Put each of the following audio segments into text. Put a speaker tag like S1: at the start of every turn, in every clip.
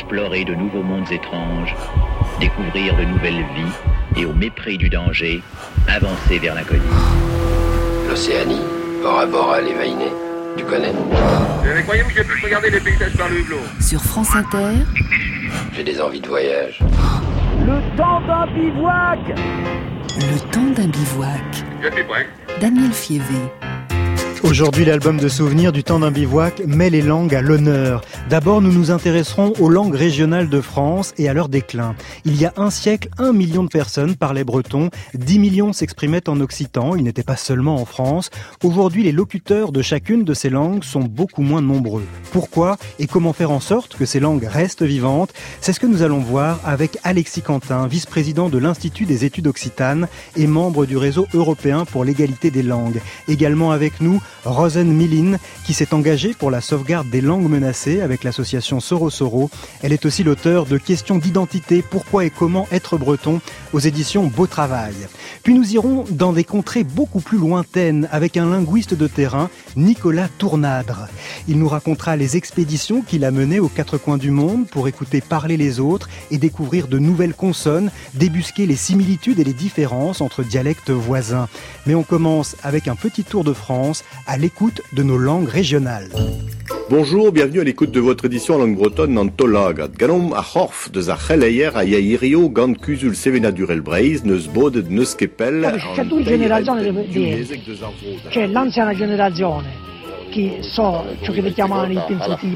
S1: explorer de nouveaux mondes étranges, découvrir de nouvelles vies et au mépris du danger, avancer vers l'inconnu.
S2: L'Océanie, Bora Bora, les Vainés, tu connais?
S3: Croyez-vous que je puisse regarder les paysages par le hublot?
S4: Sur France Inter,
S2: J'ai des envies de voyage.
S5: Le temps d'un bivouac.
S4: le temps d'un bivouac.
S3: Je suis prêt.
S4: Daniel Fievé.
S6: Aujourd'hui, l'album de souvenirs du temps d'un bivouac met les langues à l'honneur. D'abord, nous nous intéresserons aux langues régionales de France et à leur déclin. Il y a un siècle, 1 million de personnes parlaient breton, 10 millions s'exprimaient en occitan, ils n'étaient pas seulement en France. Aujourd'hui, les locuteurs de chacune de ces langues sont beaucoup moins nombreux. Pourquoi et comment faire en sorte que ces langues restent vivantes? C'est ce que nous allons voir avec Alexis Quentin, vice-président de l'Institut des études occitanes et membre du réseau européen pour l'égalité des langues. Également avec nous, Rosen Milin, qui s'est engagée pour la sauvegarde des langues menacées avec l'association Soro Soro. Elle est aussi l'auteure de Questions d'identité, pourquoi et comment être breton aux éditions Beau Travail. Puis nous irons dans des contrées beaucoup plus lointaines avec un linguiste de terrain, Nicolas Tournadre. Il nous racontera les expéditions qu'il a menées aux quatre coins du monde pour écouter parler les autres et découvrir de nouvelles consonnes, débusquer les similitudes et les différences entre dialectes voisins. Mais on commence avec un petit tour de France à l'écoute de nos langues régionales.
S7: Bonjour, bienvenue à l'écoute de votre édition en langue bretonne en Tolagat. Ganom a Horf de za Cheleyer a Yairio gant Kusul Sevena Durel Breiz, neus Bode de neus Kepel.
S5: C'è tutta generazione c'è l'anziana generazione che so ciò che chiamano intensity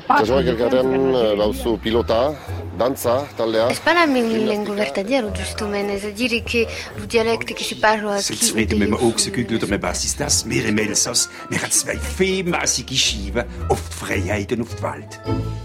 S8: C'est pas la même langue vertadière, justement. C'est-à-dire que le dialecte qui se parle à
S9: C'est met me ook se kugelt me basistas, mere melsos, mer hat zwei fem asiki shiva, oft Freiheiten oft Wald.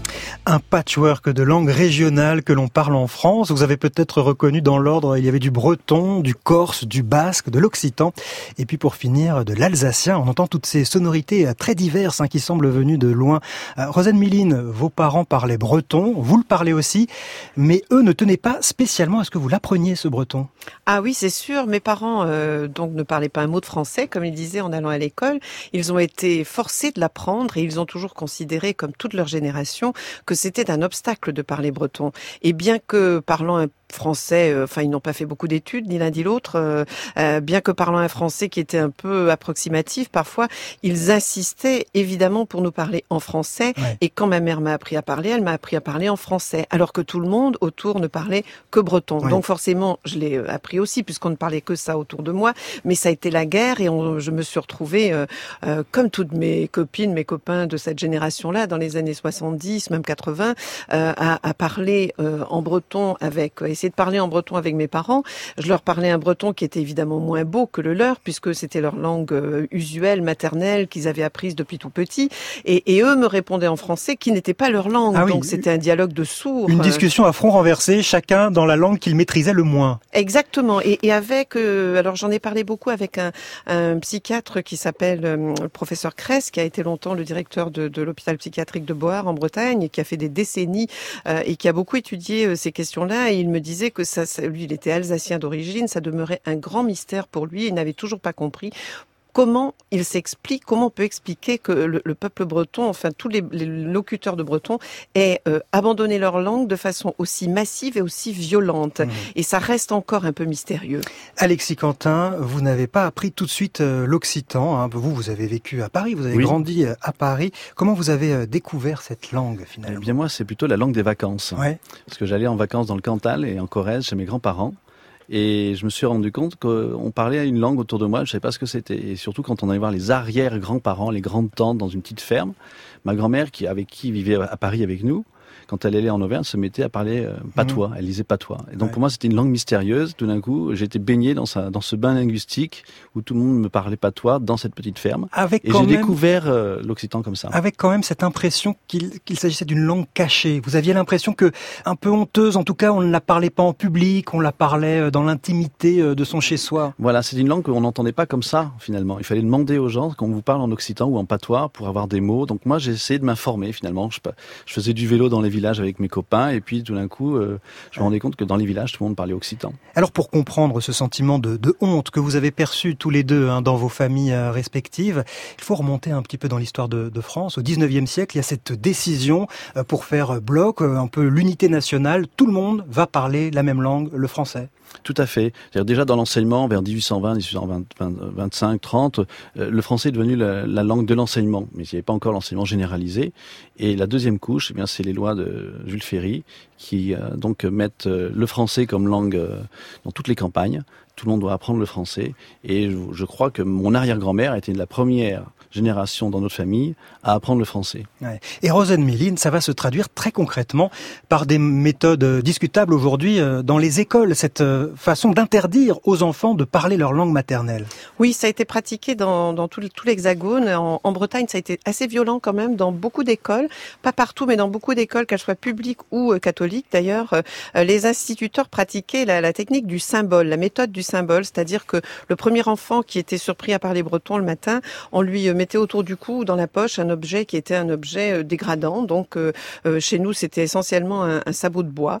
S6: Un patchwork de langues régionales que l'on parle en France. Vous avez peut-être reconnu dans l'ordre, il y avait du breton, du corse, du basque, de l'occitan. Et puis pour finir, de l'alsacien. On entend toutes ces sonorités très diverses qui semblent venues de loin. Rosen Milin, vos parents parlaient breton, vous le parlez aussi, mais eux ne tenaient pas spécialement à ce que vous l'appreniez, ce breton.
S10: Ah oui, c'est sûr. Mes parents donc ne parlaient pas un mot de français, comme ils disaient en allant à l'école. Ils ont été forcés de l'apprendre et ils ont toujours considéré, comme toute leur génération, que c'était un obstacle de parler breton. Et bien que parlant un français, ils n'ont pas fait beaucoup d'études, ni l'un ni l'autre, bien que parlant un français qui était un peu approximatif, parfois, ils insistaient évidemment pour nous parler en français. Ouais. Et quand ma mère m'a appris à parler, elle m'a appris à parler en français, alors que tout le monde autour ne parlait que breton. Ouais. Donc forcément, je l'ai appris aussi, puisqu'on ne parlait que ça autour de moi, mais ça a été la guerre et je me suis retrouvée, comme toutes mes copines, mes copains de cette génération-là, dans les années 70, même 80, à parler en breton essayer de parler en breton avec mes parents. Je leur parlais un breton qui était évidemment moins beau que le leur, puisque c'était leur langue usuelle, maternelle, qu'ils avaient apprise depuis tout petit. Et eux me répondaient en français qui n'était pas leur langue. Ah oui, donc c'était un dialogue de sourds.
S6: Une discussion à front renversé, chacun dans la langue qu'il maîtrisait le moins.
S10: Exactement. Et avec, alors j'en ai parlé beaucoup avec un psychiatre qui s'appelle le professeur Kress, qui a été longtemps le directeur de l'hôpital psychiatrique de Boar en Bretagne, et qui a fait des décennies et qui a beaucoup étudié ces questions-là. Et il me disait que lui, il était alsacien d'origine, ça demeurait un grand mystère pour lui. Il n'avait toujours pas compris comment il s'explique, comment on peut expliquer que le peuple breton, enfin tous les locuteurs de breton, aient abandonné leur langue de façon aussi massive et aussi violente. Et ça reste encore un peu mystérieux.
S6: Alexis Quentin, vous n'avez pas appris tout de suite l'occitan. Vous avez vécu à Paris, vous avez grandi à Paris. Comment vous avez découvert cette langue finalement?
S11: Eh bien moi, c'est plutôt la langue des vacances.
S6: Ouais.
S11: Parce que j'allais en vacances dans le Cantal et en Corrèze chez mes grands-parents. Et je me suis rendu compte qu'on parlait une langue autour de moi, je ne savais pas ce que c'était. Et surtout quand on allait voir les arrière-grands-parents, les grandes-tantes dans une petite ferme, ma grand-mère avec qui vivait à Paris avec nous, quand elle allait en Auvergne, se mettait à parler patois. Elle disait patois. Et donc pour moi, c'était une langue mystérieuse. Tout d'un coup, j'ai été baigné dans ce bain linguistique où tout le monde me parlait patois dans cette petite ferme. Et j'ai découvert l'occitan comme ça.
S6: Avec quand même cette impression qu'il s'agissait d'une langue cachée. Vous aviez l'impression que, un peu honteuse, en tout cas, on ne la parlait pas en public, on la parlait dans l'intimité de son chez-soi.
S11: Voilà, c'est une langue qu'on n'entendait pas comme ça, finalement. Il fallait demander aux gens qu'on vous parle en occitan ou en patois pour avoir des mots. Donc moi, j'ai essayé de m'informer, finalement. Je faisais du vélo dans les villages avec mes copains, et puis tout d'un coup, je me rendais compte que dans les villages, tout le monde parlait occitan.
S6: Alors pour comprendre ce sentiment de honte que vous avez perçu tous les deux dans vos familles respectives, il faut remonter un petit peu dans l'histoire de France. Au 19e siècle, il y a cette décision pour faire bloc, un peu l'unité nationale. Tout le monde va parler la même langue, le français.
S11: Tout à fait. C'est-à-dire déjà dans l'enseignement, vers 1820, 1825, 30, le français est devenu la langue de l'enseignement. Mais il n'y avait pas encore l'enseignement généralisé. Et la deuxième couche, eh bien, c'est les lois de Jules Ferry qui donc mettent le français comme langue dans toutes les campagnes. Tout le monde doit apprendre le français. Et je crois que mon arrière-grand-mère était la première génération dans notre famille à apprendre le français.
S6: Ouais. Et Rosen Méline, ça va se traduire très concrètement par des méthodes discutables aujourd'hui dans les écoles, cette façon d'interdire aux enfants de parler leur langue maternelle.
S10: Oui, ça a été pratiqué dans tout l'Hexagone. En Bretagne, ça a été assez violent quand même dans beaucoup d'écoles, pas partout, mais dans beaucoup d'écoles, qu'elles soient publiques ou catholiques d'ailleurs. Les instituteurs pratiquaient la technique du symbole, la méthode du symbole, c'est-à-dire que le premier enfant qui était surpris à parler breton le matin, on lui mettait autour du cou ou dans la poche un objet qui était un objet dégradant. Donc chez nous, c'était essentiellement un sabot de bois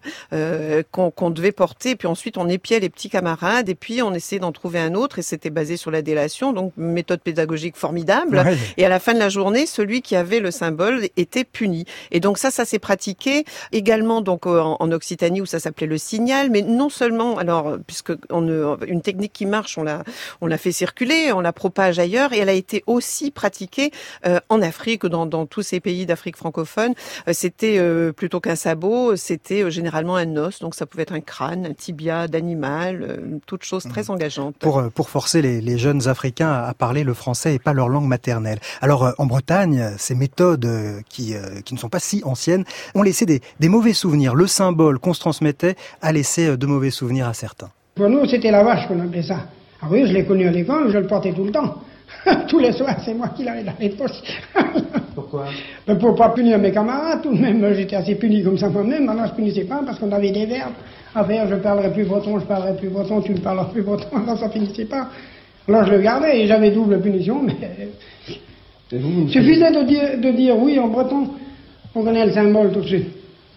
S10: qu'on devait porter. Puis ensuite, on épiait les petits camarades et puis on essayait d'en trouver un autre. Et c'était basé sur la délation, donc méthode pédagogique formidable. Ouais. Et à la fin de la journée, celui qui avait le symbole était puni. Et donc ça s'est pratiqué également donc en Occitanie où ça s'appelait le signal. Mais non seulement, alors puisque une technique qui marche, on l'a fait circuler, on la propage ailleurs et elle a été aussi pratiquée en Afrique, dans tous ces pays d'Afrique francophone. C'était plutôt qu'un sabot, c'était généralement un os, donc ça pouvait être un crâne, un tibia d'animal, toute chose très engageante.
S6: Pour forcer les jeunes Africains à parler le français et pas leur langue maternelle. Alors en Bretagne, ces méthodes qui ne sont pas si anciennes ont laissé des mauvais souvenirs. Le symbole qu'on se transmettait a laissé de mauvais souvenirs à certains.
S12: Pour nous, c'était la vache qu'on appelait ça. Ah oui, je l'ai connu à l'école, je le portais tout le temps. Tous les soirs, c'est moi qui l'avais dans les poches.
S13: Pourquoi?
S12: Pour pas punir mes camarades, tout de même, j'étais assez puni comme ça moi-même. Maintenant, je punissais pas parce qu'on avait des verbes à faire. Je parlerai plus breton, tu ne parleras plus breton. Alors, ça finissait pas. Alors, je le gardais et j'avais double punition, mais suffisait de dire oui en breton. On connaît le symbole tout de suite.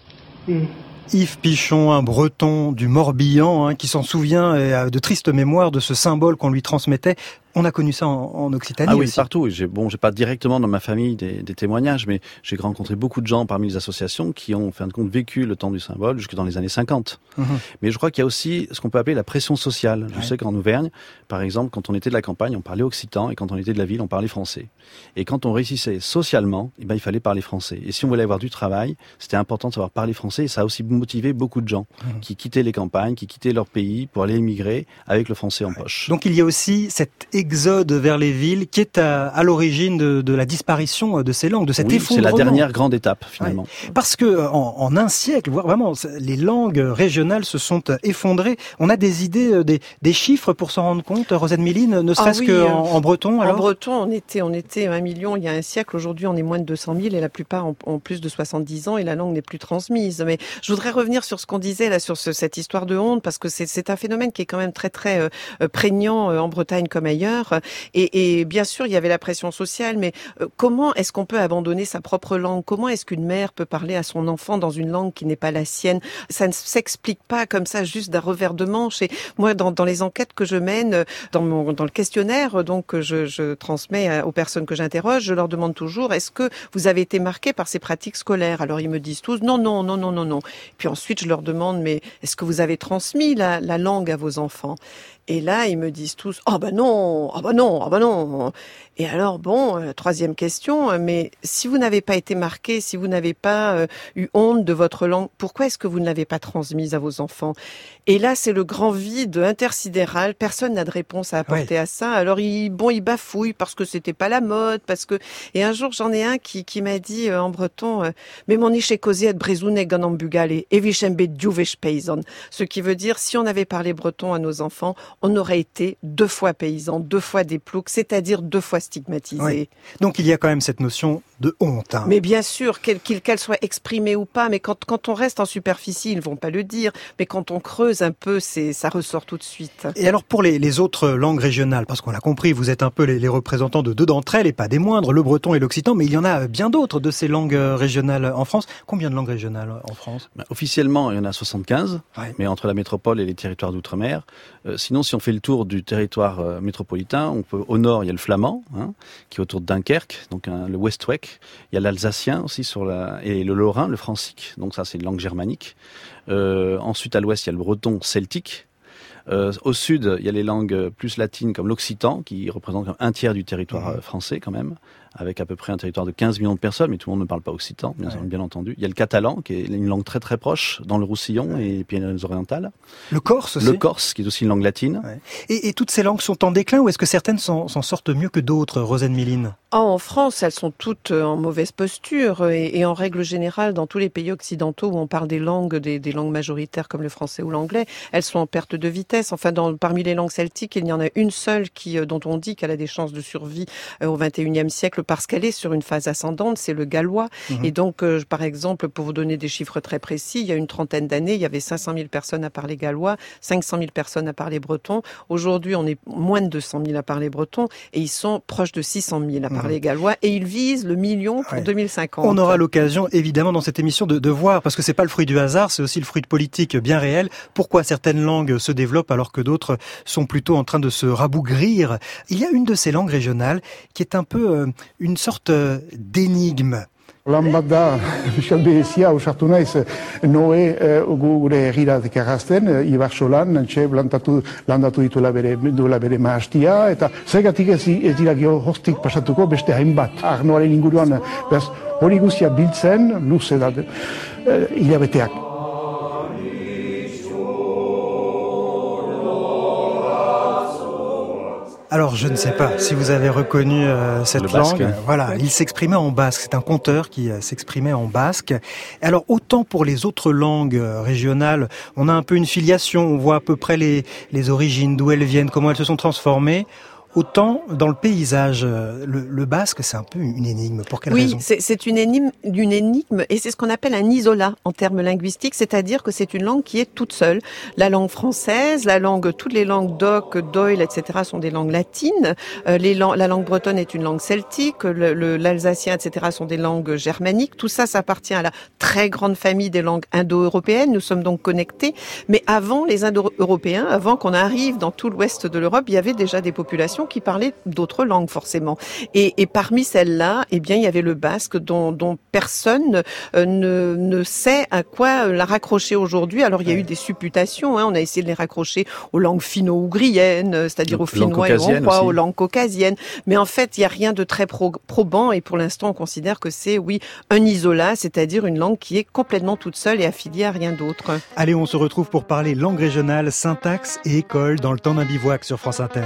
S6: Yves Pichon, un breton du Morbihan, qui s'en souvient et a de tristes mémoires de ce symbole qu'on lui transmettait. On a connu ça en Occitanie aussi.
S11: Ah oui, partout. J'ai pas directement dans ma famille des témoignages, mais j'ai rencontré beaucoup de gens parmi les associations qui ont, en fin de compte, vécu le temps du symbole jusque dans les années 50. Mais je crois qu'il y a aussi ce qu'on peut appeler la pression sociale. Je sais qu'en Auvergne, par exemple, quand on était de la campagne, on parlait occitan, et quand on était de la ville, on parlait français. Et quand on réussissait socialement, il fallait parler français. Et si on voulait avoir du travail, c'était important de savoir parler français, et ça a aussi motivé beaucoup de gens qui quittaient les campagnes, qui quittaient leur pays pour aller émigrer avec le français en poche.
S6: Donc il y a aussi cette exode vers les villes qui est à l'origine de la disparition de ces langues, de cet effondrement.
S11: C'est la dernière grande étape finalement.
S6: Ouais. Parce que en un siècle, voire vraiment, les langues régionales se sont effondrées. On a des idées, des chiffres pour s'en rendre compte, Rosen Méline, ne serait-ce qu'en breton alors?
S10: En breton, on était 1 million il y a un siècle. Aujourd'hui, on est moins de 200 000 et la plupart ont plus de 70 ans et la langue n'est plus transmise. Mais je voudrais revenir sur ce qu'on disait là, sur cette histoire de honte, parce que c'est un phénomène qui est quand même très très prégnant en Bretagne comme ailleurs. Et bien sûr, il y avait la pression sociale, mais comment est-ce qu'on peut abandonner sa propre langue? Comment est-ce qu'une mère peut parler à son enfant dans une langue qui n'est pas la sienne? Ça ne s'explique pas comme ça, juste d'un revers de manche. Et moi, dans les enquêtes que je mène, dans le questionnaire donc que je transmets aux personnes que j'interroge, je leur demande toujours: est-ce que vous avez été marqué par ces pratiques scolaires? Alors ils me disent tous non. Puis ensuite, je leur demande: mais est-ce que vous avez transmis la langue à vos enfants? Et là, ils me disent tous: ah bah non. Et alors troisième question, mais si vous n'avez pas été marqué, si vous n'avez pas eu honte de votre langue, pourquoi est-ce que vous ne l'avez pas transmise à vos enfants? Et là, c'est le grand vide intersidéral. Personne n'a de réponse à apporter à ça. Alors ils bafouillent parce que c'était pas la mode, Et un jour, j'en ai un qui m'a dit en breton: mais mon iche cosé et brezouné ganambugale et vichembe djouvech paysan. Ce qui veut dire, si on avait parlé breton à nos enfants, on aurait été 2 fois paysan, 2 fois des ploucs, c'est-à-dire 2 fois stigmatisé.
S6: Oui. Donc il y a quand même cette notion de honte. Hein.
S10: Mais bien sûr, qu'elle soit exprimée ou pas, mais quand on reste en superficie, ils vont pas le dire, mais quand on creuse un peu, ça ressort tout de suite.
S6: Et alors pour les autres langues régionales, parce qu'on l'a compris, vous êtes un peu les représentants de 2 d'entre elles, et pas des moindres, le breton et l'occitan, mais il y en a bien d'autres de ces langues régionales en France. Combien de langues régionales en France ?
S11: Officiellement, il y en a 75, mais entre la métropole et les territoires d'outre-mer. Sinon, si on fait le tour du territoire métropolitain, au nord, il y a le flamand, qui est autour de Dunkerque, donc le Westweg. Il y a l'alsacien aussi et le lorrain, le francique, donc ça c'est une langue germanique. Ensuite, à l'ouest, il y a le breton celtique. Au sud, il y a les langues plus latines comme l'occitan, qui représente un tiers du territoire français quand même, avec à peu près un territoire de 15 millions de personnes, mais tout le monde ne parle pas occitan, bien entendu. Il y a le catalan, qui est une langue très très proche, dans le Roussillon et les Pyrénées-Orientales.
S6: Le corse aussi.
S11: Le corse, qui est aussi une langue latine.
S6: Ouais. Et toutes ces langues sont en déclin, ou est-ce que certaines s'en sortent mieux que d'autres, Rosane Méline ?
S10: En France, elles sont toutes en mauvaise posture, et en règle générale, dans tous les pays occidentaux où on parle des langues majoritaires comme le français ou l'anglais, elles sont en perte de vitesse. Enfin, parmi les langues celtiques, il y en a une seule dont on dit qu'elle a des chances de survie au XXIe siècle parce qu'elle est sur une phase ascendante, c'est le gallois. Et donc, par exemple, pour vous donner des chiffres très précis, il y a une 30aine d'années, il y avait 500 000 personnes à parler gallois, 500 000 personnes à parler breton. Aujourd'hui, on est moins de 200 000 à parler breton, et ils sont proches de 600 000 à parler gallois, et ils visent le million pour 2050.
S6: On aura l'occasion, évidemment, dans cette émission, de voir, parce que c'est pas le fruit du hasard, c'est aussi le fruit de politiques bien réelles, pourquoi certaines langues se développent alors que d'autres sont plutôt en train de se rabougrir. Il y a une de ces langues régionales qui est un peu une sorte d'énigme.
S13: Lan bat da, Michel Berezia, osartu naiz, Noe gure herrira dekarrazten, Ibarsolan, antxe landatu dituela bere mahastia, eta zergatik ez dira geroztik pasatuko beste hainbat. Arnoaren inguruan, hori guztia biltzen, luze da, hilabeteak.
S6: Alors, je ne sais pas si vous avez reconnu cette langue. Voilà, il s'exprimait en basque. C'est un conteur qui s'exprimait en basque. Alors, autant pour les autres langues régionales, on a un peu une filiation. On voit à peu près les origines, d'où elles viennent, comment elles se sont transformées. Autant dans le paysage, le basque, c'est un peu une énigme. Pour quelle raison ?
S10: Oui, c'est une énigme, et c'est ce qu'on appelle un isolat en termes linguistiques, c'est-à-dire que c'est une langue qui est toute seule. La langue française, toutes les langues d'oc, d'oil, etc. sont des langues latines. La langue bretonne est une langue celtique, l'alsacien, etc. sont des langues germaniques. Tout ça appartient à la très grande famille des langues indo-européennes. Nous sommes donc connectés. Mais avant les indo-européens, avant qu'on arrive dans tout l'ouest de l'Europe, il y avait déjà des populations qui parlaient d'autres langues forcément. Et parmi celles-là, eh bien, il y avait le basque dont personne ne sait à quoi la raccrocher aujourd'hui. Alors il y a eu des supputations, on a essayé de les raccrocher aux langues finno-ougriennes, c'est-à-dire aux finnois et aux hongrois, aux langues caucasiennes. Mais en fait, il n'y a rien de très probant, et pour l'instant, on considère que c'est, un isolat, c'est-à-dire une langue qui est complètement toute seule et affiliée à rien d'autre.
S6: Allez, on se retrouve pour parler langue régionale, syntaxe et école dans le temps d'un bivouac sur France Inter.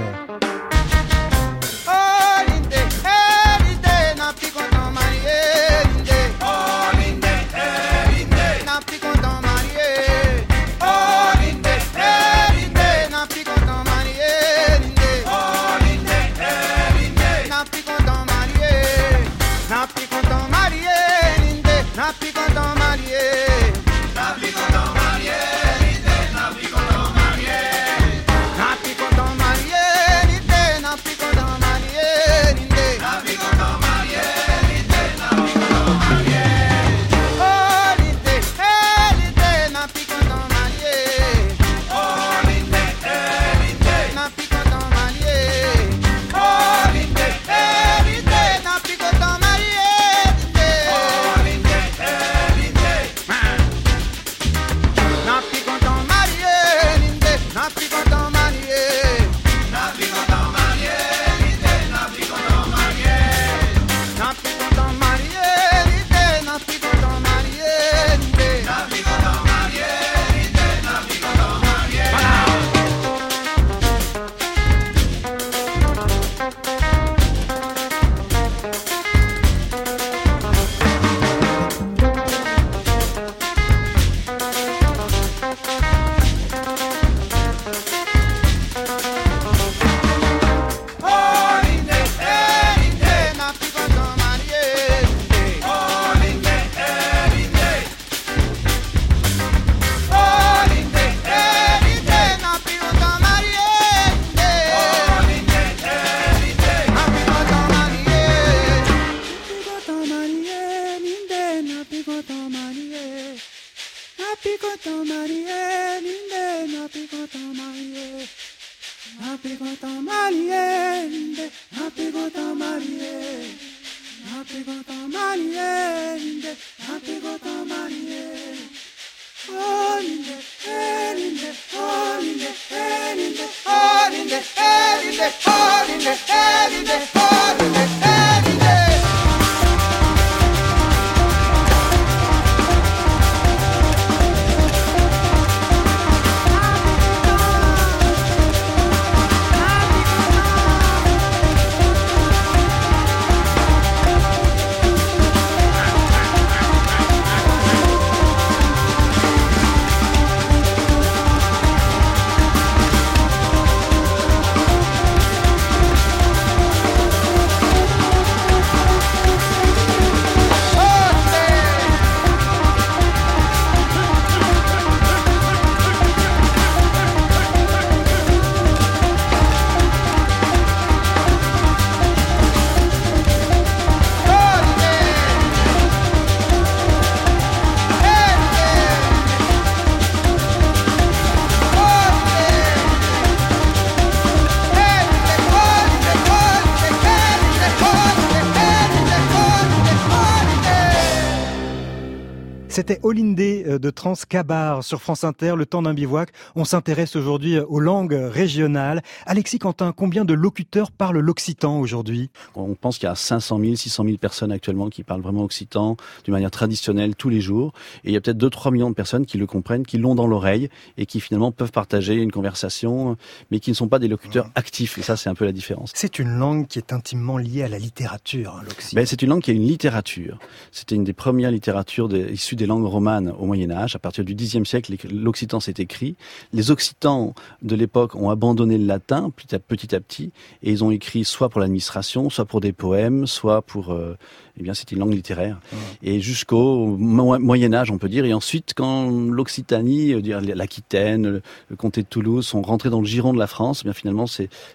S6: C'était Olindé de Transcabar sur France Inter, le temps d'un bivouac. On s'intéresse aujourd'hui aux langues régionales. Alexis Quentin, combien de locuteurs parlent l'occitan aujourd'hui?
S11: On pense qu'il y a 500 000, 600 000 personnes actuellement qui parlent vraiment occitan d'une manière traditionnelle tous les jours. Et il y a peut-être 2-3 millions de personnes qui le comprennent, qui l'ont dans l'oreille et qui finalement peuvent partager une conversation, mais qui ne sont pas des locuteurs actifs. Et ça, c'est un peu la différence.
S6: C'est une langue qui est intimement liée à la littérature, l'occitan.
S11: C'est une langue qui a une littérature. C'était une des premières littératures issues des langues romanes au Moyen-Âge. À partir du Xe siècle, l'occitan s'est écrit. Les occitans de l'époque ont abandonné le latin petit à petit et ils ont écrit soit pour l'administration, soit pour des poèmes, soit pour... c'était une langue littéraire. Et jusqu'au Moyen-Âge, on peut dire. Et ensuite, quand l'Occitanie, l'Aquitaine, le comté de Toulouse sont rentrés dans le giron de la France, finalement,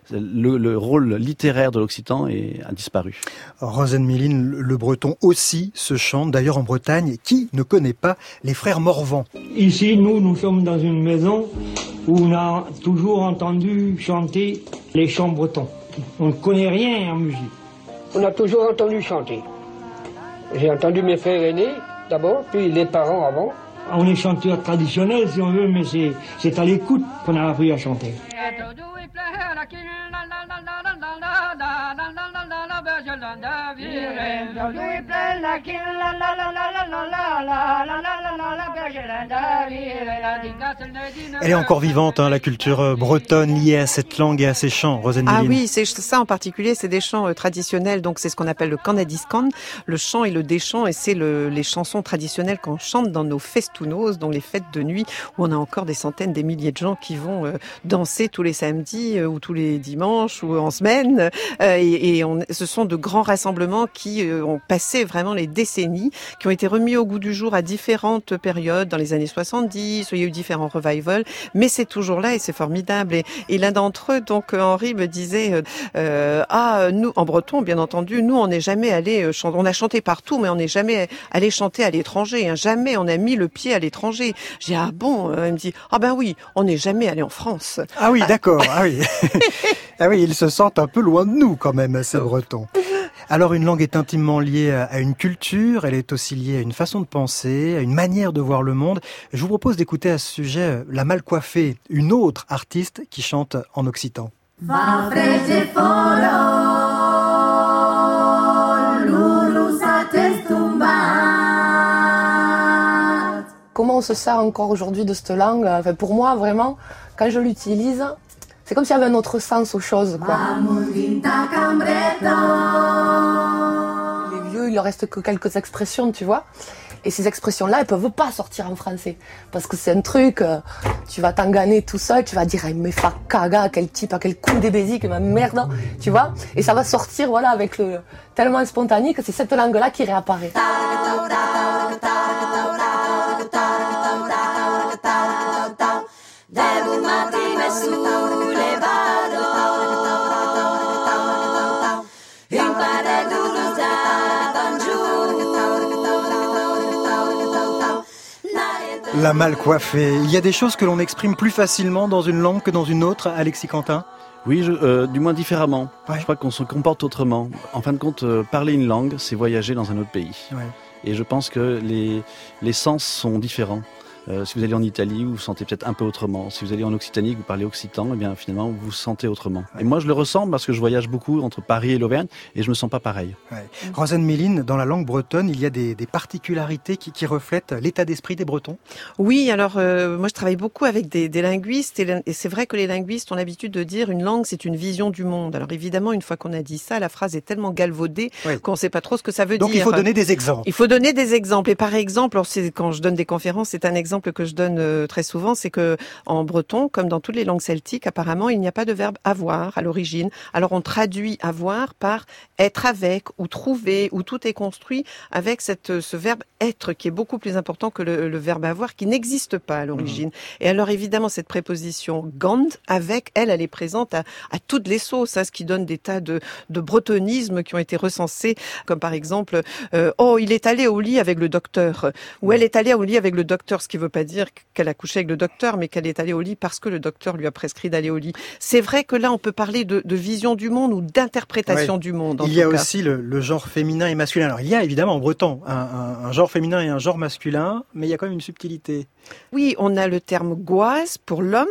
S11: le rôle littéraire de l'occitan a disparu.
S6: Rosenmilin, le breton aussi se chante. D'ailleurs, en Bretagne, qui ne connaît pas les frères Morvan?
S14: Ici, nous sommes dans une maison où on a toujours entendu chanter les chants bretons. On ne connaît rien en musique.
S12: On a toujours entendu chanter. J'ai entendu mes frères aînés d'abord, puis les parents avant.
S14: On est chanteur traditionnel si on veut, mais c'est à l'écoute qu'on a appris à chanter.
S6: Elle est encore vivante, la culture bretonne liée à cette langue et à ces chants, Rosenmilin.
S10: Ah oui, c'est ça en particulier, c'est des chants traditionnels, donc c'est ce qu'on appelle le canadiscan, le chant et le déchant, et c'est les chansons traditionnelles qu'on chante dans nos festounos, dans les fêtes de nuit, où on a encore des centaines, des milliers de gens qui vont danser tous les samedis ou tous les dimanches ou en semaine, ce sont de grands rassemblements qui ont passé vraiment les décennies, qui ont été remis au goût du jour à différentes périodes, dans les années 70, il y a eu différents revivals, mais c'est toujours là et c'est formidable. Et l'un d'entre eux, donc Henri, me disait nous, en breton, bien entendu, nous on n'est jamais allé chanter, on a chanté partout, mais on n'est jamais allé chanter à l'étranger, jamais on a mis le pied à l'étranger. J'ai dit, ah bon? Il me dit, ah ben oui, on n'est jamais allé en France.
S6: Ah oui, d'accord, ah oui. Ah oui, ils se sentent un peu loin de nous quand même, ces Bretons. Alors une langue est intimement liée à une culture, elle est aussi liée à une façon de penser, à une manière de voir le monde. Je vous propose d'écouter à ce sujet La Malcoiffée, une autre artiste qui chante en occitan.
S15: Comment on se sert encore aujourd'hui de cette langue? Pour moi, vraiment, quand je l'utilise, c'est comme s'il y avait un autre sens aux choses, quoi. Les vieux, il leur reste que quelques expressions, tu vois. Et ces expressions-là, elles peuvent pas sortir en français. Parce que c'est un truc, tu vas t'enganer tout seul, tu vas dire, me fa caga, quel type, à quel coup des béziques, ma merde, tu vois. Et ça va sortir, voilà, avec tellement spontané que c'est cette langue-là qui réapparaît.
S6: La mal coiffée. Il y a des choses que l'on exprime plus facilement dans une langue que dans une autre, Alexis Quentin ?
S11: Oui, du moins différemment.
S6: Ouais.
S11: Je crois qu'on se comporte autrement. En fin de compte, parler une langue, c'est voyager dans un autre pays.
S6: Ouais.
S11: Et je pense que les sens sont différents. Si vous allez en Italie, vous vous sentez peut-être un peu autrement. Si vous allez en Occitanie, que vous parlez occitan, eh bien finalement vous vous sentez autrement. Ouais. Et moi je le ressens parce que je voyage beaucoup entre Paris et l'Auvergne et je me sens pas pareil.
S6: Ouais. Rosanne Méline, dans la langue bretonne, il y a des particularités qui reflètent l'état d'esprit des Bretons.
S10: Oui, alors moi je travaille beaucoup avec des linguistes et c'est vrai que les linguistes ont l'habitude de dire une langue c'est une vision du monde. Alors évidemment une fois qu'on a dit ça, la phrase est tellement galvaudée qu'on ne sait pas trop ce que ça veut dire.
S6: Donc il faut donner des exemples.
S10: Il faut donner des exemples et par exemple, quand je donne des conférences, c'est un exemple que je donne très souvent, c'est que en breton, comme dans toutes les langues celtiques, apparemment, il n'y a pas de verbe avoir à l'origine. Alors on traduit avoir par être avec ou trouver, où tout est construit avec ce verbe être qui est beaucoup plus important que le verbe avoir qui n'existe pas à l'origine. Et alors évidemment, cette préposition gand, avec, elle est présente à toutes les sauces, ce qui donne des tas de bretonismes qui ont été recensés, comme par exemple, il est allé au lit avec le docteur, ou elle est allée au lit avec le docteur, ce qui veut pas dire qu'elle a couché avec le docteur, mais qu'elle est allée au lit parce que le docteur lui a prescrit d'aller au lit. C'est vrai que là, on peut parler de vision du monde ou d'interprétation du monde.
S6: Il y a aussi le genre féminin et masculin. Alors, il y a évidemment en breton un genre féminin et un genre masculin, mais il y a quand même une subtilité.
S10: Oui, on a le terme goaz pour l'homme,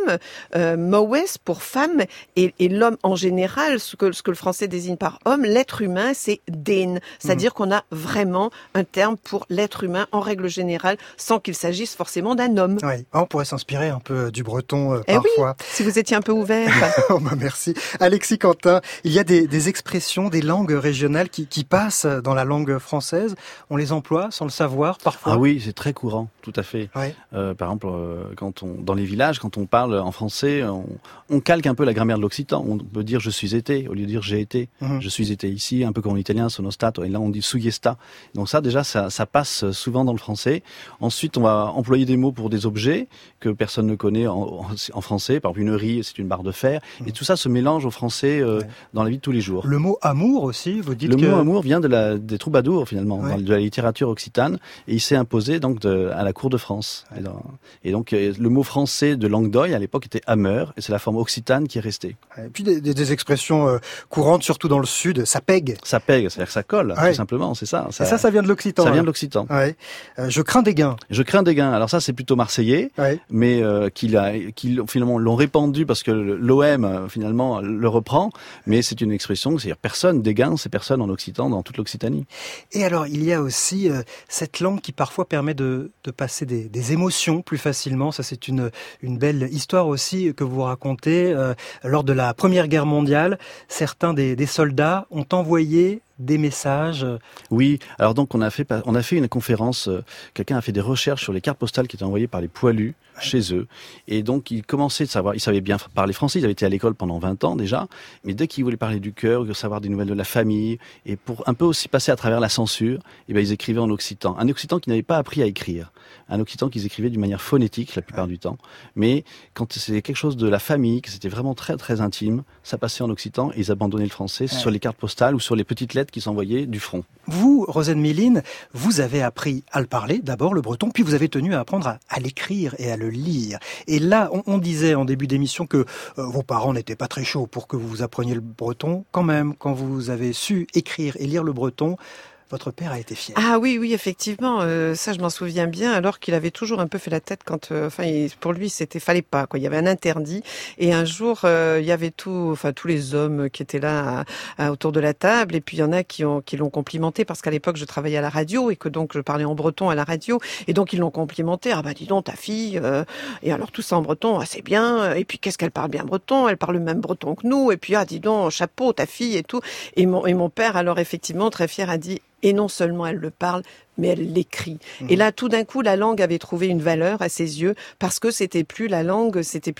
S10: mowes pour femme, et l'homme en général, ce que le français désigne par homme, l'être humain, c'est den. C'est-à-dire qu'on a vraiment un terme pour l'être humain en règle générale, sans qu'il s'agisse forcément d'un homme.
S6: Oui, on pourrait s'inspirer un peu du breton parfois.
S10: Oui, si vous étiez un peu ouvert.
S6: Merci. Alexis Quentin, il y a des expressions, des langues régionales qui passent dans la langue française. On les emploie sans le savoir parfois.
S11: Ah oui, c'est très courant, tout à fait.
S6: Ouais.
S11: Par exemple, dans les villages, quand on parle en français, on calque un peu la grammaire de l'occitan. On peut dire je suis été au lieu de dire j'ai été. Je suis été ici, un peu comme en italien, sono stato. Et là, on dit sugli sta. Donc ça, déjà, ça passe souvent dans le français. Ensuite, on va employer des mots pour des objets que personne ne connaît en français. Par exemple, une riz, c'est une barre de fer. Et tout ça se mélange au français dans la vie de tous les jours.
S6: Le mot amour aussi, vous dites
S11: le mot amour vient des troubadours, finalement, de la littérature occitane. Et il s'est imposé donc à la cour de France. Et donc, le mot français de langue d'oïl, à l'époque, était hammer. Et c'est la forme occitane qui est restée.
S6: Et puis des expressions courantes, surtout dans le sud, ça pègue.
S11: Ça pègue, c'est-à-dire que ça colle, tout simplement, c'est ça.
S6: Et ça vient de l'occitan.
S11: Ça vient de l'occitan.
S6: Ouais. Je crains des gains.
S11: Je crains des gains. Alors ça, c'est plutôt marseillais, mais qui finalement l'ont répandu parce que l'OM finalement le reprend. Mais c'est une expression, c'est-à-dire personne, des gains, c'est personne en occitan, dans toute l'Occitanie.
S6: Et alors, il y a aussi cette langue qui parfois permet de passer des émotions plus facilement. Ça, c'est une belle histoire aussi que vous racontez. Lors de la Première Guerre mondiale, certains des soldats ont envoyé des messages.
S11: Oui, alors donc on a fait une conférence, quelqu'un a fait des recherches sur les cartes postales qui étaient envoyées par les poilus chez eux, et donc ils savaient bien parler français, ils avaient été à l'école pendant 20 ans déjà, mais dès qu'ils voulaient parler du cœur, savoir des nouvelles de la famille, et pour un peu aussi passer à travers la censure, ils écrivaient en occitan. Un occitan qui n'avait pas appris à écrire, un occitan qu'ils écrivaient d'une manière phonétique la plupart du temps, mais quand c'était quelque chose de la famille, que c'était vraiment très très intime, ça passait en occitan, et ils abandonnaient le français sur les cartes postales ou sur les petites lettres qui s'envoyaient du front.
S6: Vous, Rosanne Méline, vous avez appris à le parler, d'abord le breton, puis vous avez tenu à apprendre à l'écrire et à le lire. Et là, on disait en début d'émission que vos parents n'étaient pas très chauds pour que vous appreniez le breton. Quand même, quand vous avez su écrire et lire le breton, votre père a été fier.
S10: Ah oui, effectivement, ça je m'en souviens bien, alors qu'il avait toujours un peu fait la tête quand, pour lui fallait pas, quoi. Il y avait un interdit, et un jour il y avait tous les hommes qui étaient là autour de la table, et puis il y en a qui l'ont complimenté parce qu'à l'époque je travaillais à la radio et que donc je parlais en breton à la radio, et donc ils l'ont complimenté. Ah bah dis donc ta fille, et alors tout ça en breton, c'est bien. Et puis qu'est-ce qu'elle parle bien breton, elle parle le même breton que nous. Et puis dis donc chapeau ta fille et tout. Et mon père alors effectivement très fier a dit. Et non seulement elle le parle, mais elle l'écrit. Et là, tout d'un coup, la langue avait trouvé une valeur à ses yeux, parce que c'était plus la langue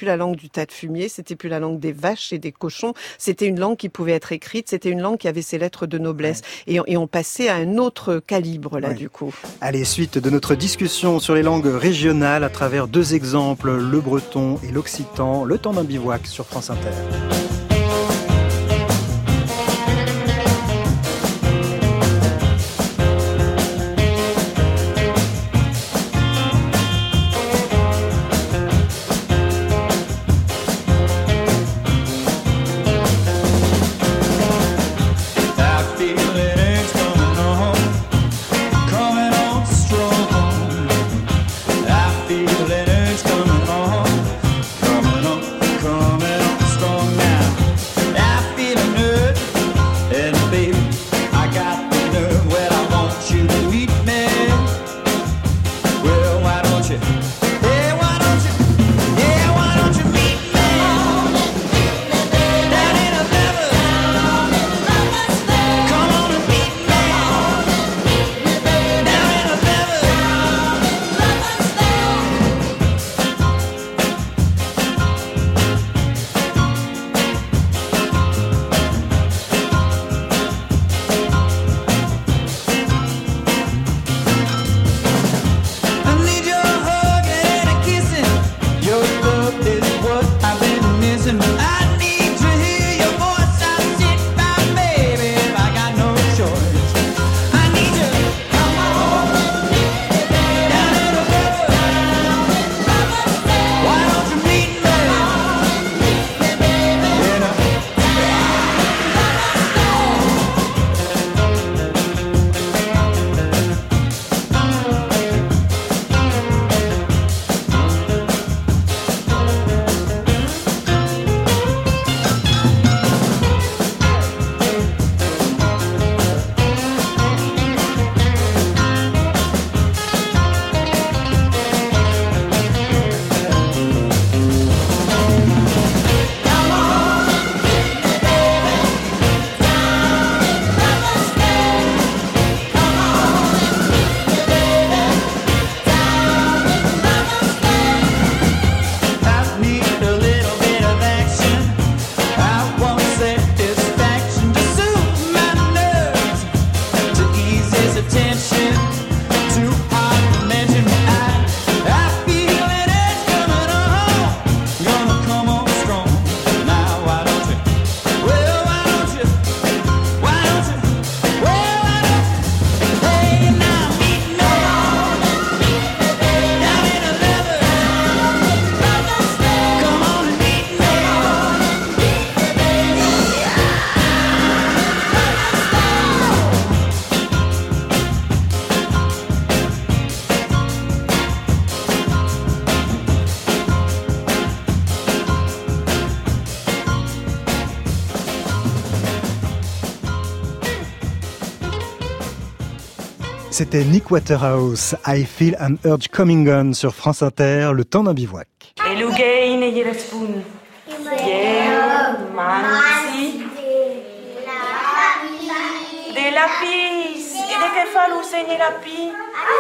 S10: du tas de fumier, c'était plus la langue des vaches et des cochons, c'était une langue qui pouvait être écrite, c'était une langue qui avait ses lettres de noblesse. Et on passait à un autre calibre, là, du coup.
S6: Allez, suite de notre discussion sur les langues régionales, à travers deux exemples, le breton et l'occitan, le temps d'un bivouac sur France Inter.
S16: feeling it's coming on strong now. I feel an urge, and baby, I got the nerve. Well, I want you to meet me. Well, why don't you? Hey, why don't you? Yeah, why don't you meet me? Down in a feather. Come on and meet me. Down in a feather. I need your hug and a kissing. Your love is what I've been missing. I need to hear your voice. I sit by, baby, if I got no choice. I need you. Come on. Down in the river. Why don't you meet me? In a I need a little bit of action. I want satisfaction to soothe my nerves, to ease his attention. Too hard to mention. I feel it is coming on. Gonna come on strong. Now why don't you? Well, why don't you? Why don't you? Well, why don't you? Hey, now meet me. Down in a leather. Come on and meet me.
S6: C'était Nick Waterhouse, I Feel an Urge Coming On sur France Inter, le temps d'un bivouac.
S17: Elugain e Yerespun. Manzi. De lapis. Et de que fallu segner lapis.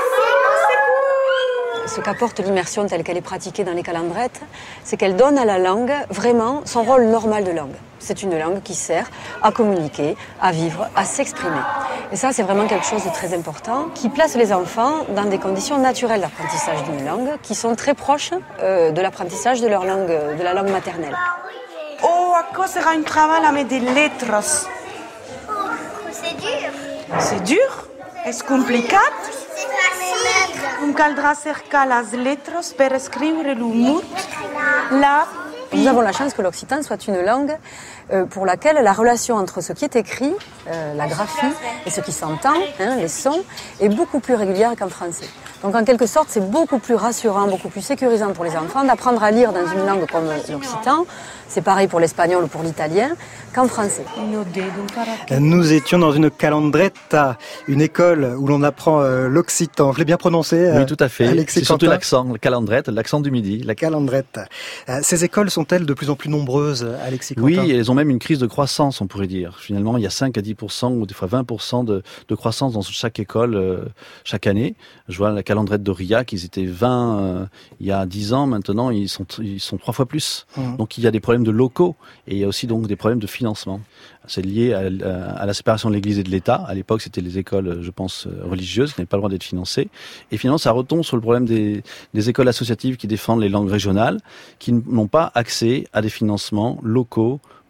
S18: Ce qu'apporte l'immersion telle qu'elle est pratiquée dans les calendrettes, c'est qu'elle donne à la langue vraiment son rôle normal de langue. C'est une langue qui sert à communiquer, à vivre, à s'exprimer. Et ça, c'est vraiment quelque chose de très important, qui place les enfants dans des conditions naturelles d'apprentissage d'une langue, qui sont très proches de l'apprentissage de leur langue, de la langue maternelle.
S17: Oh, a quoi sera un travail avec des lettres?
S8: C'est dur.
S17: C'est dur? Est-ce complicat? Un caldrà cercar les lettres per scrivere l'umut, la.
S18: Nous avons la chance que l'occitan soit une langue pour laquelle la relation entre ce qui est écrit, la graphie, et ce qui s'entend, les sons, est beaucoup plus régulière qu'en français. Donc en quelque sorte, c'est beaucoup plus rassurant, beaucoup plus sécurisant pour les enfants d'apprendre à lire dans une langue comme l'occitan. C'est pareil pour l'espagnol ou pour l'italien qu'en français.
S6: Nous étions dans une calandretta, une école où l'on apprend l'occitan. Je l'ai bien prononcé,
S11: oui, tout à fait.
S6: Alexis
S11: C'est surtout
S6: Quentin.
S11: l'accent, la calandrette, l'accent du midi.
S6: La calandretta. Ces écoles sont-elles de plus en plus nombreuses, Alexis Quentin?
S11: Oui, elles ont même une crise de croissance, on pourrait dire. Finalement, il y a 5 à 10% ou des fois 20% de croissance dans chaque école chaque année. Je vois la calandrette d'Aurillac, ils étaient 20 il y a 10 ans. Maintenant, ils sont 3 fois plus. Donc, il y a des problèmes de locaux et il y a aussi donc des problèmes de financement. C'est lié à la séparation de l'Église et de l'État. À l'époque, c'était les écoles, je pense, religieuses qui n'avaient pas le droit d'être financées. Et finalement, ça retombe sur le problème des écoles associatives qui défendent les langues régionales, qui n'ont pas accès à des financements locaux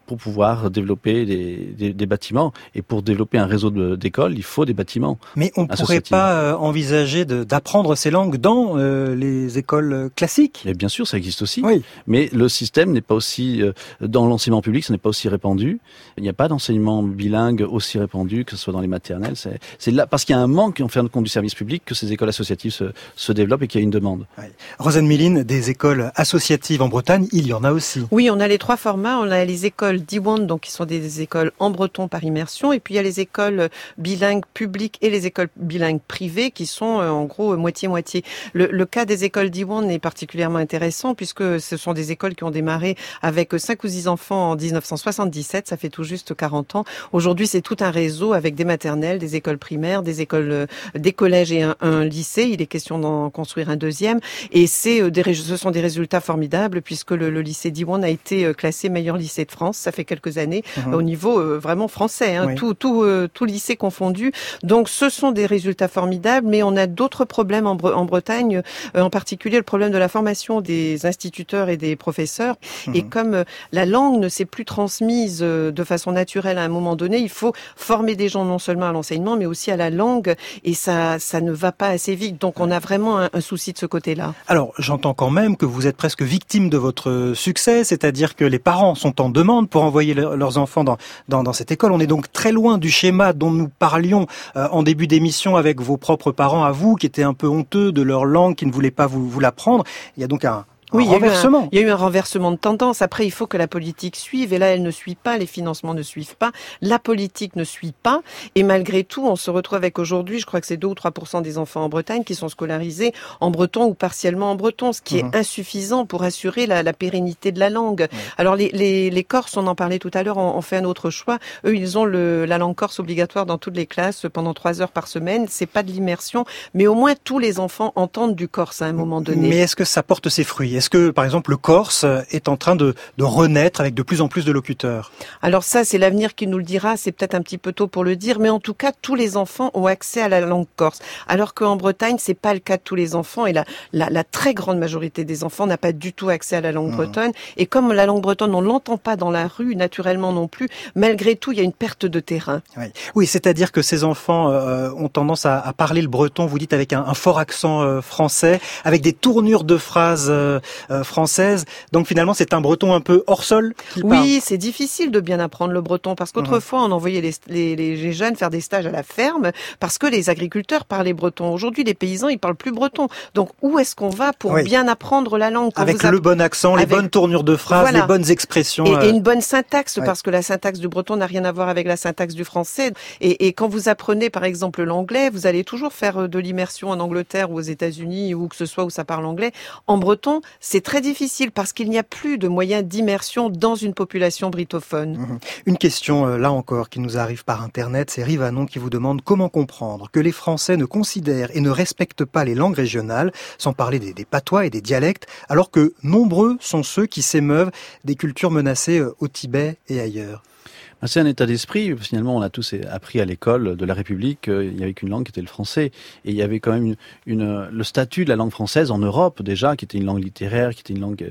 S11: pour pouvoir développer des bâtiments. Et pour développer un réseau d'écoles, il faut des bâtiments.
S6: Mais on ne pourrait pas envisager d'apprendre ces langues dans les écoles classiques?
S11: Et bien sûr, ça existe aussi.
S6: Oui.
S11: Mais le système n'est pas aussi, dans l'enseignement public, ce n'est pas aussi répandu. Il n'y a pas d'enseignement bilingue aussi répandu que ce soit dans les maternelles. C'est là, parce qu'il y a un manque, en fin de compte, du service public, que ces écoles associatives se développent et qu'il y a une demande.
S6: Oui. Rosanne Méline, des écoles associatives en Bretagne, il y en a aussi.
S10: Oui, on a les 3 formats. On a les écoles Diwan, donc qui sont des écoles en breton par immersion, et puis il y a les écoles bilingues publiques et les écoles bilingues privées qui sont en gros moitié-moitié. Le cas des écoles Diwan est particulièrement intéressant puisque ce sont des écoles qui ont démarré avec 5 ou 6 enfants en 1977, ça fait tout juste 40 ans. Aujourd'hui, c'est tout un réseau avec des maternelles, des écoles primaires, des écoles, des collèges et un lycée. Il est question d'en construire un deuxième, et ce sont des résultats formidables puisque le lycée Diwan a été classé meilleur lycée de France. Ça fait quelques années au niveau vraiment français, hein, oui. tout lycée confondu. Donc ce sont des résultats formidables, mais on a d'autres problèmes en Bretagne, en particulier le problème de la formation des instituteurs et des professeurs. Et comme la langue ne s'est plus transmise de façon naturelle à un moment donné, il faut former des gens non seulement à l'enseignement, mais aussi à la langue, et ça ne va pas assez vite. Donc on a vraiment un souci de ce côté-là.
S6: Alors j'entends quand même que vous êtes presque victime de votre succès, c'est-à-dire que les parents sont en demande pour envoyer leurs enfants dans cette école. On est donc très loin du schéma dont nous parlions en début d'émission avec vos propres parents à vous, qui étaient un peu honteux de leur langue, qui ne voulaient pas vous l'apprendre. Il y a donc un renversement.
S10: Il y a eu un renversement de tendance. Après, il faut que la politique suive. Et là, elle ne suit pas. Les financements ne suivent pas. La politique ne suit pas. Et malgré tout, on se retrouve avec aujourd'hui, je crois que c'est 2 ou 3% des enfants en Bretagne qui sont scolarisés en breton ou partiellement en breton, ce qui est insuffisant pour assurer la pérennité de la langue. Alors, les Corses, on en parlait tout à l'heure, ont fait un autre choix. Eux, ils ont la langue corse obligatoire dans toutes les classes pendant 3 heures par semaine. C'est pas de l'immersion, mais au moins tous les enfants entendent du corse à un moment donné.
S6: Mais est-ce que ça porte ses fruits? Est-ce que, par exemple, le corse est en train de renaître avec de plus en plus de locuteurs?
S10: Alors ça, c'est l'avenir qui nous le dira. C'est peut-être un petit peu tôt pour le dire, mais en tout cas, tous les enfants ont accès à la langue corse. Alors qu'en Bretagne, c'est pas le cas de tous les enfants, et la très grande majorité des enfants n'a pas du tout accès à la langue bretonne. Et comme la langue bretonne, on l'entend pas dans la rue, naturellement non plus, malgré tout, il y a une perte de terrain.
S6: Oui, c'est-à-dire que ces enfants ont tendance à parler le breton, vous dites, avec un fort accent français, avec des tournures de phrases française. Donc finalement, c'est un breton un peu hors sol qu'il parle.
S10: Oui, c'est difficile de bien apprendre le breton parce qu'autrefois, on envoyait les jeunes faire des stages à la ferme parce que les agriculteurs parlaient breton. Aujourd'hui, les paysans, ils parlent plus breton. Donc, où est-ce qu'on va pour bien apprendre la langue?
S6: Avec le bon accent, les bonnes tournures de phrases, les bonnes expressions.
S10: Et une bonne syntaxe, parce que la syntaxe du breton n'a rien à voir avec la syntaxe du français. Et quand vous apprenez, par exemple, l'anglais, vous allez toujours faire de l'immersion en Angleterre ou aux États-Unis ou que ce soit où ça parle anglais. En breton, c'est très difficile parce qu'il n'y a plus de moyens d'immersion dans une population britophone.
S6: Une question, là encore, qui nous arrive par Internet, c'est Rivanon qui vous demande comment comprendre que les Français ne considèrent et ne respectent pas les langues régionales, sans parler des patois et des dialectes, alors que nombreux sont ceux qui s'émeuvent des cultures menacées au Tibet et ailleurs.
S11: C'est un état d'esprit. Finalement, on a tous appris à l'école de la République qu'il n'y avait qu'une langue qui était le français. Et il y avait quand même le statut de la langue française en Europe, déjà, qui était une langue littéraire, qui était une langue,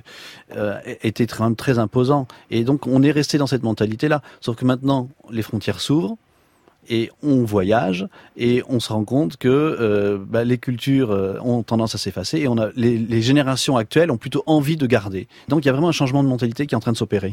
S11: était quand même très imposant. Et donc, on est resté dans cette mentalité-là. Sauf que maintenant, les frontières s'ouvrent. Et on voyage et on se rend compte que les cultures ont tendance à s'effacer et les générations actuelles ont plutôt envie de garder. Donc il y a vraiment un changement de mentalité qui est en train de s'opérer.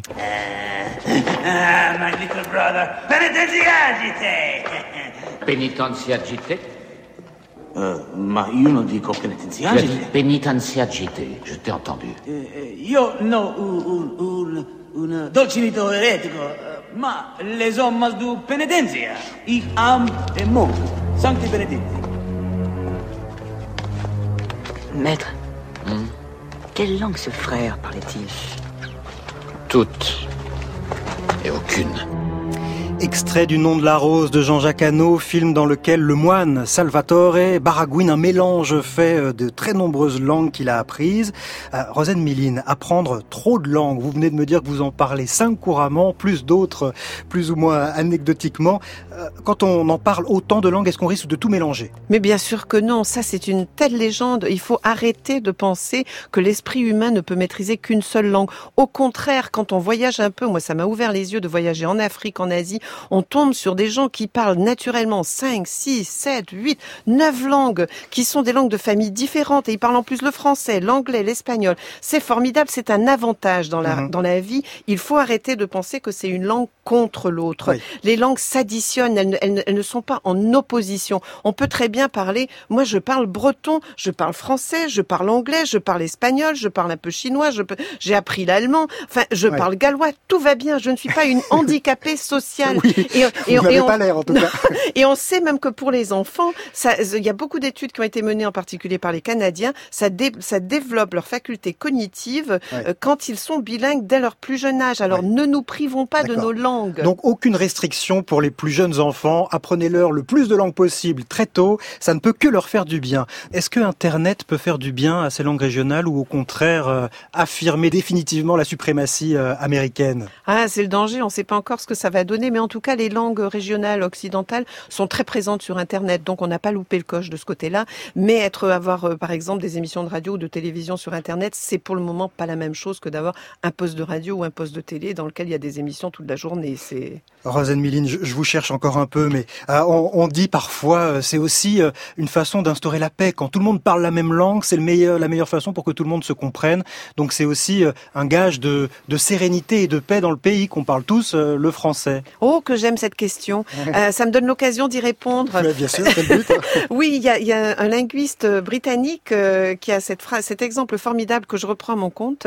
S16: My little brother, penitenziagite!
S2: Penitenziagite?
S16: Ma io non dico penitenziagite.
S2: Penitenziagite, je t'ai entendu.
S16: Io no un dolcinito eretico, ma les hommes du penitenzia, I am et mo, sancti benedicti.
S19: Maître, quelle langue ce frère parlait-il?
S2: Toutes. Et aucune.
S6: Extrait du Nom de la rose de Jean-Jacques Hano, film dans lequel le moine Salvatore baragouine un mélange fait de très nombreuses langues qu'il a apprises. Rosane Méline, apprendre trop de langues, vous venez de me dire que vous en parlez 5 couramment, plus d'autres plus ou moins anecdotiquement. Quand on en parle autant de langues, est-ce qu'on risque de tout mélanger?
S10: Mais bien sûr que non, ça c'est une telle légende. Il faut arrêter de penser que l'esprit humain ne peut maîtriser qu'une seule langue. Au contraire, quand on voyage un peu, moi ça m'a ouvert les yeux de voyager en Afrique, en Asie, on tombe sur des gens qui parlent naturellement 5, 6, 7, 8, 9 langues, qui sont des langues de famille différentes, et ils parlent en plus le français, l'anglais, l'espagnol. C'est formidable, c'est un avantage dans la vie. Il faut arrêter de penser que c'est une langue contre l'autre. Oui. Les langues s'additionnent, elles ne sont pas en opposition. On peut très bien parler, moi je parle breton, je parle français, je parle anglais, je parle espagnol, je parle un peu chinois, j'ai appris l'allemand, enfin je parle gallois, tout va bien, je ne suis pas une handicapée sociale.
S6: Oui, vous n'avez pas l'air en tout cas.
S10: Et on sait même que pour les enfants, il y a beaucoup d'études qui ont été menées en particulier par les Canadiens, ça développe leurs facultés cognitives quand ils sont bilingues dès leur plus jeune âge. Alors ne nous privons pas de nos langues.
S6: Donc aucune restriction pour les plus jeunes enfants, apprenez-leur le plus de langues possible très tôt, ça ne peut que leur faire du bien. Est-ce que Internet peut faire du bien à ces langues régionales ou au contraire affirmer définitivement la suprématie américaine?
S10: Ah, c'est le danger, on ne sait pas encore ce que ça va donner, mais en tout cas les langues régionales occidentales sont très présentes sur Internet, donc on n'a pas loupé le coche de ce côté-là, mais avoir par exemple des émissions de radio ou de télévision sur Internet, c'est pour le moment pas la même chose que d'avoir un poste de radio ou un poste de télé dans lequel il y a des émissions toute la journée.
S6: Rosane Méline, je vous cherche encore un peu, mais on dit parfois c'est aussi une façon d'instaurer la paix. Quand tout le monde parle la même langue, c'est la meilleure façon pour que tout le monde se comprenne. Donc c'est aussi un gage de sérénité et de paix dans le pays qu'on parle tous le français.
S10: Oh, que j'aime cette question. Ça me donne l'occasion d'y répondre.
S6: Bien sûr, c'est le but.
S10: Oui, il y a un linguiste britannique qui a cet exemple formidable que je reprends à mon compte.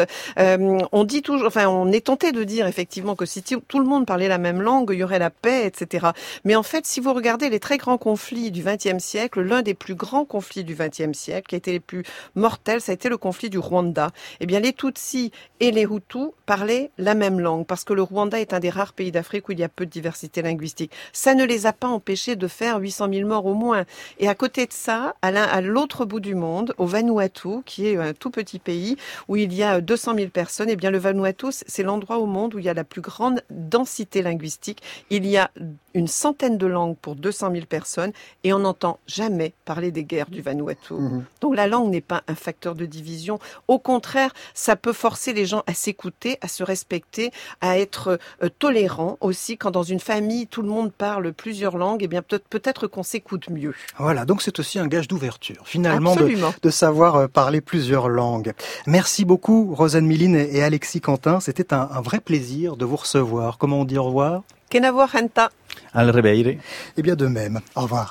S10: On dit toujours, on est tenté de dire effectivement que si tout le monde parlait la même langue, il y aurait la paix, etc. Mais en fait, si vous regardez les très grands conflits du XXe siècle, l'un des plus grands conflits du XXe siècle, qui a été les plus mortels, ça a été le conflit du Rwanda. Eh bien, les Tutsis et les Hutus parlaient la même langue, parce que le Rwanda est un des rares pays d'Afrique où il y a peu de diversité linguistique. Ça ne les a pas empêchés de faire 800 000 morts au moins. Et à côté de ça, à l'autre bout du monde, au Vanuatu, qui est un tout petit pays où il y a 200 000 personnes, eh bien le Vanuatu, c'est l'endroit au monde où il y a la plus grande densité linguistique. Il y a une centaine de langues pour 200 000 personnes et on n'entend jamais parler des guerres du Vanuatu. Donc la langue n'est pas un facteur de division. Au contraire, ça peut forcer les gens à s'écouter, à se respecter, à être tolérants aussi. Quand dans une famille, tout le monde parle plusieurs langues, eh bien peut-être qu'on s'écoute mieux.
S6: Voilà, donc c'est aussi un gage d'ouverture, finalement, de savoir parler plusieurs langues. Merci beaucoup, Rosane Méline et Alexis Quentin. C'était un vrai plaisir de vous recevoir. Comment on dit au revoir?
S10: Kenavo Hanta.
S11: Al rebeire.
S6: Eh bien, de même. Au revoir.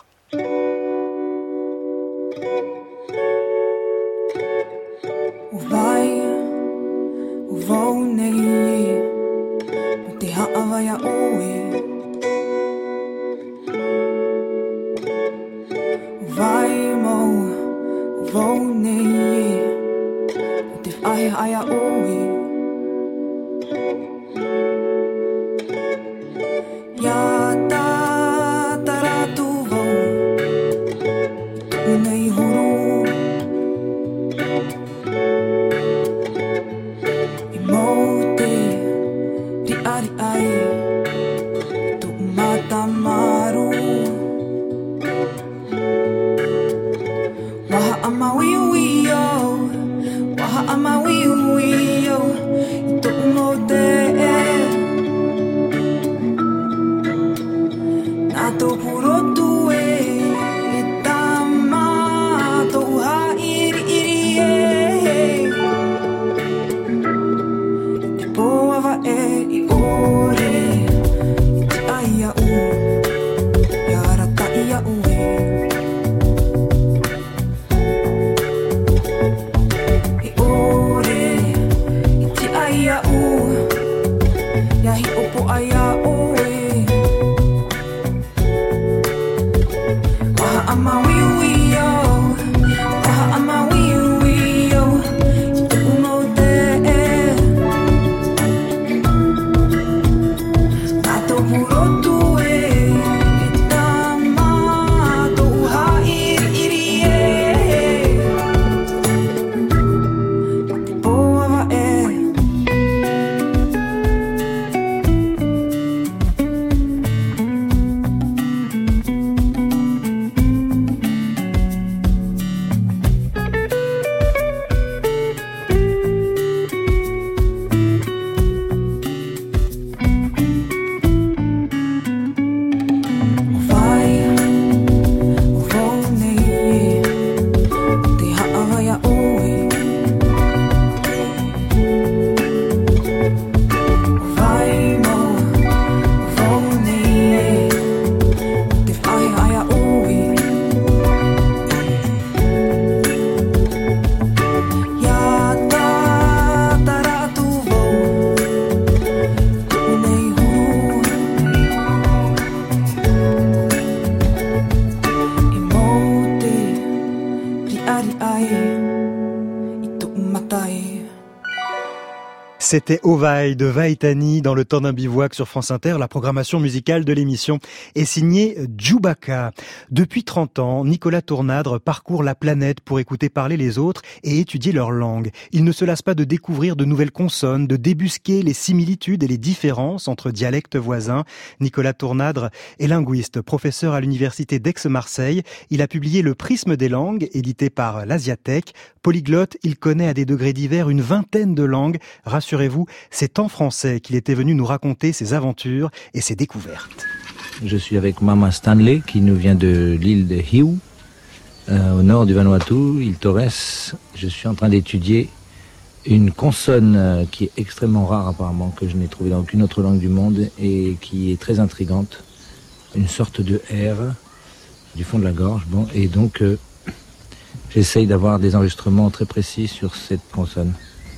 S16: matai.
S6: C'était Ovaï de Vaitani dans le temps d'un bivouac sur France Inter. La programmation musicale de l'émission est signée Djoubaka. Depuis 30 ans, Nicolas Tournadre parcourt la planète pour écouter parler les autres et étudier leur langue. Il ne se lasse pas de découvrir de nouvelles consonnes, de débusquer les similitudes et les différences entre dialectes voisins. Nicolas Tournadre est linguiste, professeur à l'université d'Aix-Marseille. Il a publié Le Prisme des langues, édité par l'Asiathèque. Polyglotte, il connaît à des degrés divers une vingtaine de langues. Rassurez-vous, c'est en français qu'il était venu nous raconter ses aventures et ses découvertes.
S20: Je suis avec Mama Stanley qui nous vient de l'île de Hiu, au nord du Vanuatu, île Torres. Je suis en train d'étudier une consonne qui est extrêmement rare apparemment, que je n'ai trouvée dans aucune autre langue du monde et qui est très intrigante. Une sorte de R du fond de la gorge. Bon, et donc j'essaye d'avoir des enregistrements très précis sur cette consonne.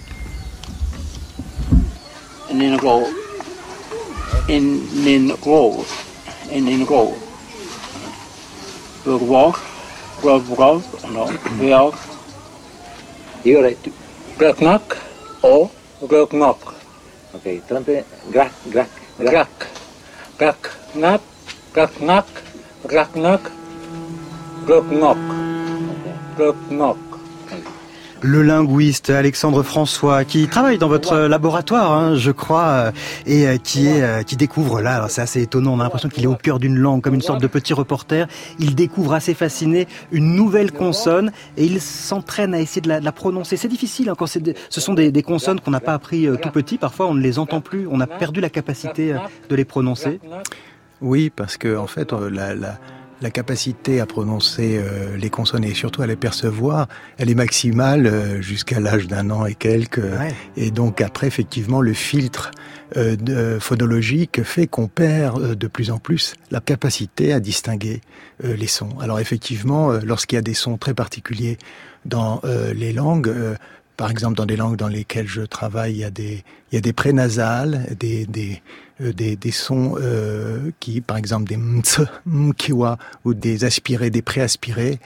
S21: Ningo, Ningo, Ningo. Walk, no, walk.
S20: You're right.
S21: Knock or knock.
S20: Okay, trompe, grac, grac,
S21: grac, grac, knock, grac, knock, grac, knock, grac, knock, grac, knock.
S6: Le linguiste Alexandre François, qui travaille dans votre laboratoire, je crois, et qui découvre là, alors c'est assez étonnant, on a l'impression qu'il est au cœur d'une langue, comme une sorte de petit reporter. Il découvre assez fasciné une nouvelle consonne et il s'entraîne à essayer de la prononcer. C'est difficile, quand ce sont des consonnes qu'on n'a pas appris tout petit. Parfois, on ne les entend plus, on a perdu la capacité de les prononcer.
S22: Oui, parce que en fait, la capacité à prononcer les consonnes et surtout à les percevoir, elle est maximale jusqu'à l'âge d'1 an et quelques. Ouais. Et donc après, effectivement, le filtre phonologique fait qu'on perd de plus en plus la capacité à distinguer les sons. Alors effectivement, lorsqu'il y a des sons très particuliers dans les langues, par exemple dans des langues dans lesquelles je travaille, il y a des prénasales, des sons qui, par exemple, des mts, mkiwa, ou des aspirés, des préaspirés,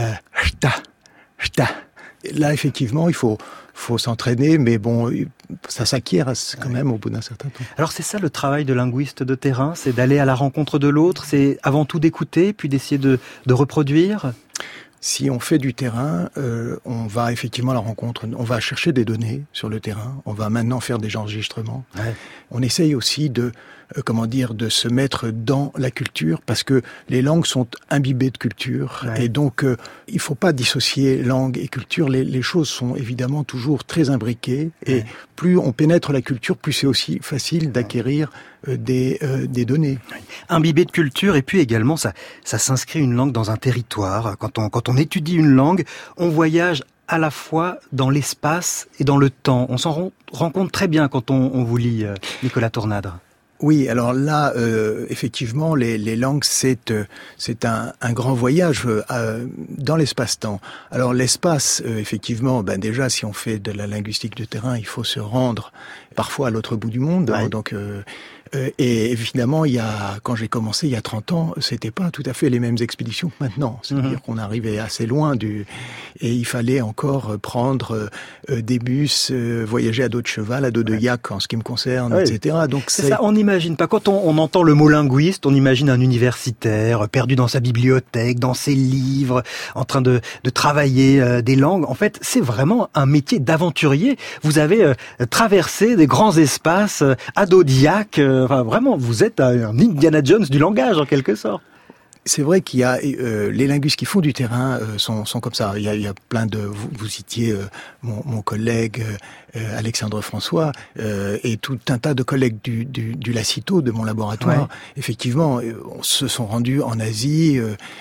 S22: shta. Là, effectivement, il faut s'entraîner, mais bon, ça s'acquiert quand même au bout d'un certain temps.
S6: Alors c'est ça le travail de linguiste de terrain, c'est d'aller à la rencontre de l'autre, c'est avant tout d'écouter, puis d'essayer de reproduire.
S22: Si on fait du terrain, on va effectivement à la rencontre, on va chercher des données sur le terrain, on va maintenant faire des enregistrements. Ouais. On essaye aussi de se mettre dans la culture, parce que les langues sont imbibées de culture, ouais. Et donc il faut pas dissocier langue et culture. Les choses sont évidemment toujours très imbriquées, et ouais. Plus on pénètre la culture, plus c'est aussi facile d'acquérir des données.
S6: Imbibé de culture, et puis également ça s'inscrit une langue dans un territoire. Quand on étudie une langue, on voyage à la fois dans l'espace et dans le temps. On s'en rend compte très bien quand on vous lit, Nicolas Tournadre.
S22: Oui, alors là, effectivement, les langues, c'est un grand voyage dans l'espace-temps. Alors l'espace, effectivement, déjà, si on fait de la linguistique de terrain, il faut se rendre parfois à l'autre bout du monde. Ouais. Donc, et évidemment, quand j'ai commencé il y a 30 ans, c'était pas tout à fait les mêmes expéditions que maintenant. C'est-à-dire qu'on arrivait assez loin et il fallait encore prendre des bus, voyager à dos de cheval, à dos de yak en ce qui me concerne, ouais. Etc. Donc
S6: c'est ça, on n'imagine pas. Quand on entend le mot linguiste, on imagine un universitaire perdu dans sa bibliothèque, dans ses livres, en train de travailler des langues. En fait, c'est vraiment un métier d'aventurier. Vous avez traversé des grands espaces à dos de yak. Enfin, vraiment, vous êtes un Indiana Jones du langage, en quelque sorte.
S22: C'est vrai qu'il y a les linguistes qui font du terrain sont comme ça. Il y a plein de vous citiez mon collègue Alexandre François et tout un tas de collègues du Lacito, de mon laboratoire. Ouais. Effectivement, on se sont rendus en Asie,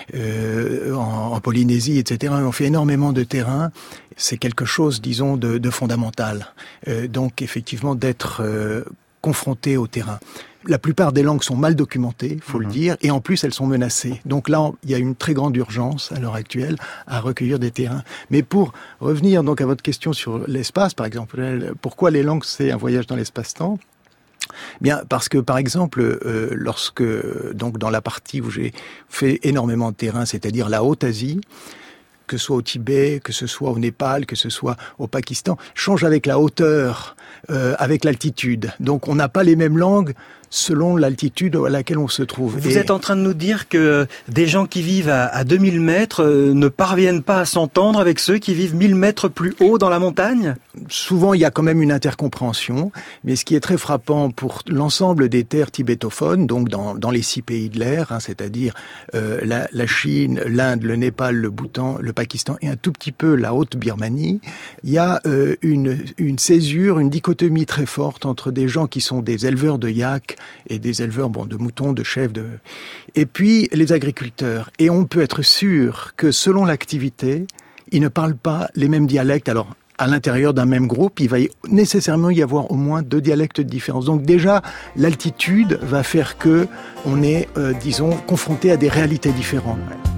S22: en Polynésie, etc. On fait énormément de terrain. C'est quelque chose, disons, de fondamental. Donc, effectivement, d'être confrontés au terrain. La plupart des langues sont mal documentées, faut le dire, et en plus elles sont menacées. Donc là, il y a une très grande urgence à l'heure actuelle à recueillir des terrains. Mais pour revenir donc à votre question sur l'espace, par exemple, pourquoi les langues c'est un voyage dans l'espace-temps ? Bien, parce que par exemple, donc dans la partie où j'ai fait énormément de terrain, c'est-à-dire la Haute-Asie, que ce soit au Tibet, que ce soit au Népal, que ce soit au Pakistan, change avec la hauteur, avec l'altitude. Donc on n'a pas les mêmes langues selon l'altitude à laquelle on se trouve.
S6: Vous êtes en train de nous dire que des gens qui vivent à 2000 mètres ne parviennent pas à s'entendre avec ceux qui vivent 1000 mètres plus haut dans la montagne ?
S22: Souvent, il y a quand même une intercompréhension, mais ce qui est très frappant pour l'ensemble des terres tibétophones, donc dans les 6 pays de l'air, c'est-à-dire la Chine, l'Inde, le Népal, le Bhoutan, le Pakistan et un tout petit peu la Haute-Birmanie, il y a une césure, une dichotomie très forte entre des gens qui sont des éleveurs de yaks et des éleveurs de moutons, de chèvres, et puis les agriculteurs. Et on peut être sûr que selon l'activité, ils ne parlent pas les mêmes dialectes. Alors, à l'intérieur d'un même groupe, il va nécessairement y avoir au moins 2 dialectes de différence. Donc déjà, l'altitude va faire que on est, disons, confronté à des réalités différentes.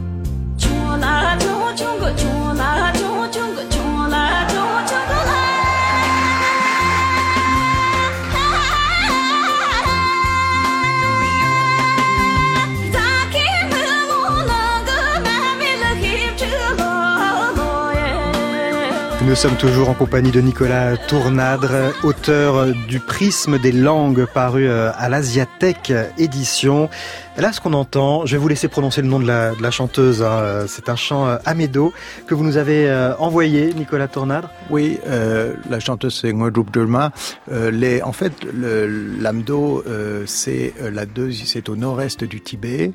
S6: Nous sommes toujours en compagnie de Nicolas Tournadre, auteur du Prisme des langues paru à l'Asiatech édition. Là, ce qu'on entend, je vais vous laisser prononcer le nom de la chanteuse. C'est un chant amédo que vous nous avez envoyé, Nicolas Tournadre.
S22: Oui, la chanteuse c'est Ngwadrup Durma. En fait, l'amdo, c'est au nord-est du Tibet.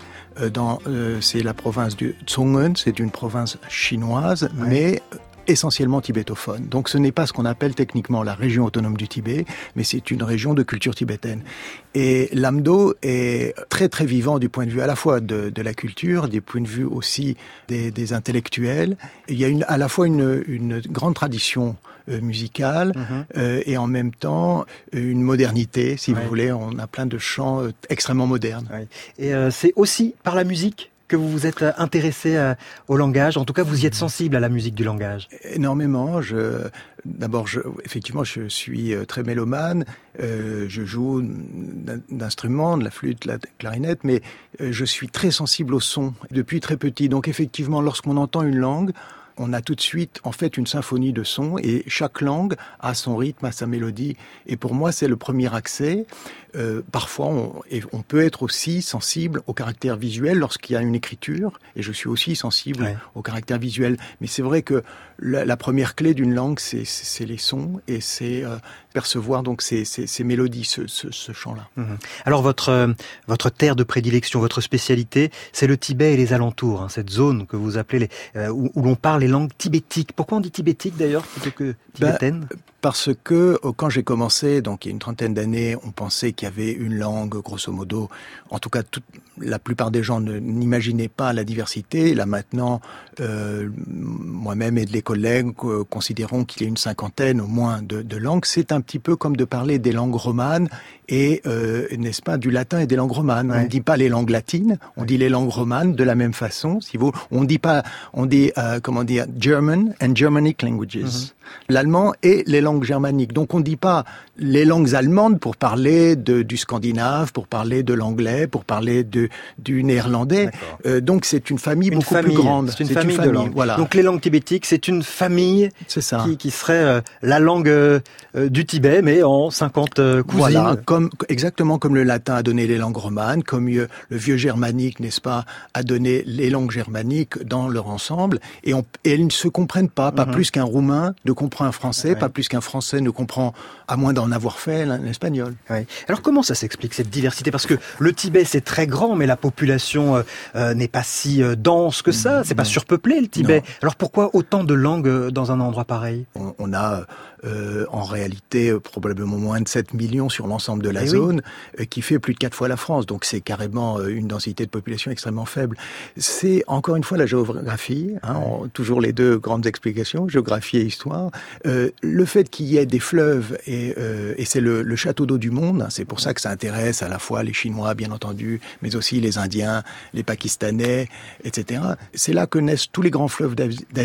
S22: C'est la province du Tsungen, c'est une province chinoise, ouais. Mais essentiellement tibétophone. Donc ce n'est pas ce qu'on appelle techniquement la région autonome du Tibet, mais c'est une région de culture tibétaine. Et l'amdo est très très vivant du point de vue à la fois de la culture, du point de vue aussi des intellectuels. Il y a à la fois une grande tradition musicale et en même temps une modernité, si vous voulez. On a plein de chants extrêmement modernes.
S6: Ouais. Et c'est aussi par la musique que vous vous êtes intéressé au langage, en tout cas vous y êtes sensible à la musique du langage.
S22: Énormément. Effectivement, je suis très mélomane. Je joue d'instruments, de la flûte, de la clarinette, mais je suis très sensible au son depuis très petit. Donc effectivement, lorsqu'on entend une langue, on a tout de suite en fait une symphonie de sons et chaque langue a son rythme, a sa mélodie. Et pour moi, c'est le premier accès. Parfois, on peut être aussi sensible au caractère visuel lorsqu'il y a une écriture. Et je suis aussi sensible au caractère visuel. Mais c'est vrai que la première clé d'une langue, c'est les sons et c'est percevoir donc ces mélodies, ce chant-là.
S6: Alors votre terre de prédilection, votre spécialité, c'est le Tibet et les alentours, cette zone que vous appelez où l'on parle les langues tibétiques. Pourquoi on dit tibétique d'ailleurs plutôt que tibétaine ?
S22: Parce que quand j'ai commencé, donc il y a une trentaine d'années, on pensait qu'il y avait une langue, grosso modo. En tout cas, la plupart des gens n'imaginaient pas la diversité. Là maintenant, moi-même et les collègues considérons qu'il y a une cinquantaine au moins de langues. C'est un petit peu comme de parler des langues romanes et, n'est-ce pas, du latin et des langues romanes. On ne dit pas les langues latines, on dit les langues romanes de la même façon. On dit German and Germanic languages. L'allemand et les langues germaniques. Donc on ne dit pas les langues allemandes pour parler du scandinave, pour parler de l'anglais, pour parler du néerlandais. Donc c'est une famille beaucoup plus grande.
S6: C'est une famille de langues.
S22: Voilà.
S6: Donc les langues tibétiques, c'est une famille qui serait la langue du Tibet, mais en 50 cousines.
S22: Voilà, exactement comme le latin a donné les langues romanes, comme le vieux germanique, n'est-ce pas, a donné les langues germaniques dans leur ensemble. Et elles ne se comprennent pas plus qu'un roumain ne comprend un français, pas plus qu'un français ne comprend, à moins d'en avoir fait, l'espagnol.
S6: Alors comment ça s'explique cette diversité ? Parce que le Tibet c'est très grand, mais la population n'est pas si dense que ça. C'est pas surpeuplé le Tibet. Non. Alors pourquoi autant de langues dans un endroit pareil ?
S22: On a en réalité probablement moins de 7 millions sur l'ensemble de la zone, qui fait plus de 4 fois la France. Donc c'est carrément une densité de population extrêmement faible. C'est encore une fois la géographie, toujours les deux grandes explications, géographie et histoire. Le fait qu'il y ait des fleuves, et c'est le château d'eau du monde, c'est pour ça que ça intéresse à la fois les Chinois, bien entendu, mais aussi les Indiens, les Pakistanais, etc. C'est là que naissent tous les grands fleuves d'Asie.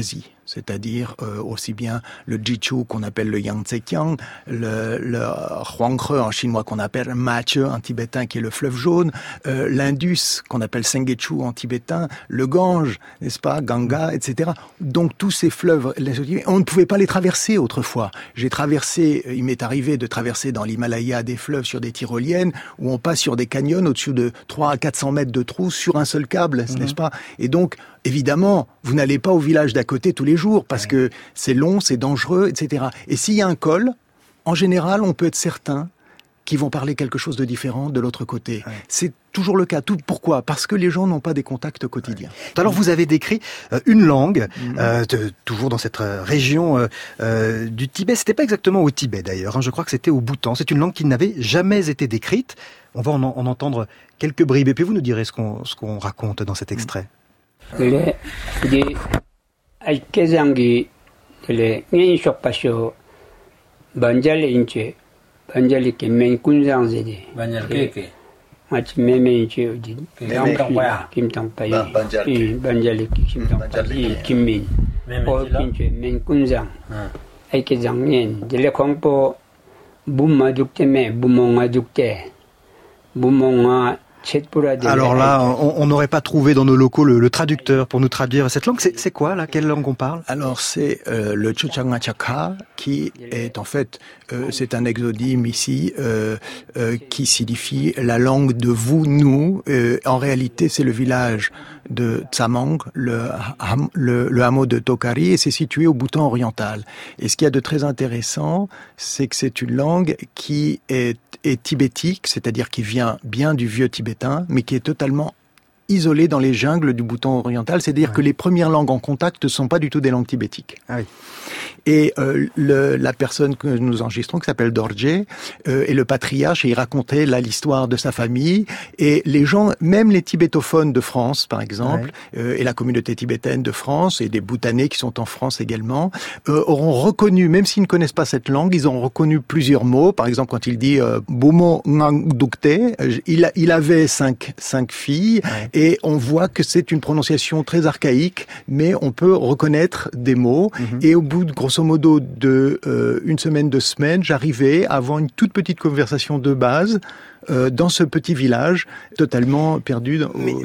S22: c'est-à-dire aussi bien le Jichu qu'on appelle le Yangtze-kiang, le Huanghe en chinois qu'on appelle Mache en tibétain qui est le fleuve jaune, l'Indus qu'on appelle Sengechu en tibétain, le Gange, n'est-ce pas, Ganga, etc. Donc tous ces fleuves, on ne pouvait pas les traverser autrefois. Il m'est arrivé de traverser dans l'Himalaya des fleuves sur des tyroliennes où on passe sur des canyons au-dessus de 300 à 400 mètres de trous sur un seul câble, n'est-ce pas? Et donc, évidemment, vous n'allez pas au village d'à côté tous les jours parce que c'est long, c'est dangereux, etc. Et s'il y a un col, en général, on peut être certain qu'ils vont parler quelque chose de différent de l'autre côté. Ouais. C'est toujours le cas. Pourquoi ? Parce que les gens n'ont pas des contacts quotidiens.
S6: Ouais. Alors vous avez décrit une langue, toujours dans cette région du Tibet. C'était pas exactement au Tibet d'ailleurs, je crois que c'était au Bhoutan. C'est une langue qui n'avait jamais été décrite. On va en entendre quelques bribes et puis vous nous direz ce qu'on raconte dans cet extrait.
S1: Banjali ke men kunzang zede. Banjali ke. Mach meme che odi. Kim tang pa. Banjali ke kim tang pa. Kim min. O pinche men kunzang. Ai ke jang yen. Dele khongpo bumma dukte me bumonga dukte. Bumonga.
S6: Alors là, on n'aurait pas trouvé dans nos locaux le traducteur pour nous traduire cette langue. C'est quoi là ? Quelle langue on parle ?
S22: Alors c'est le Chuchangachaka qui est en fait c'est un exodyme ici qui signifie la langue de vous, nous. En réalité, c'est le village de Tsamang, le hameau de Tokari, et c'est situé au Bhoutan oriental. Et ce qu'il y a de très intéressant, c'est que c'est une langue qui est tibétique, c'est-à-dire qui vient bien du vieux tibétain, mais qui est totalement isolée dans les jungles du Bhoutan oriental, c'est-à-dire que les premières langues en contact ne sont pas du tout des langues tibétiques. Ah oui. Et la personne que nous enregistrons, qui s'appelle Dorje, est le patriarche, et il racontait là l'histoire de sa famille. Et les gens, même les tibétophones de France, par exemple, et la communauté tibétaine de France, et des Bhoutanais qui sont en France également, auront reconnu, même s'ils ne connaissent pas cette langue, ils auront reconnu plusieurs mots. Par exemple, quand il dit Bumo Ngangdukte, il avait cinq filles, et on voit que c'est une prononciation très archaïque, mais on peut reconnaître des mots. Et au bout de grosso modo de une semaine, 2 semaines, j'arrivais à avoir une toute petite conversation de base dans ce petit village totalement perdu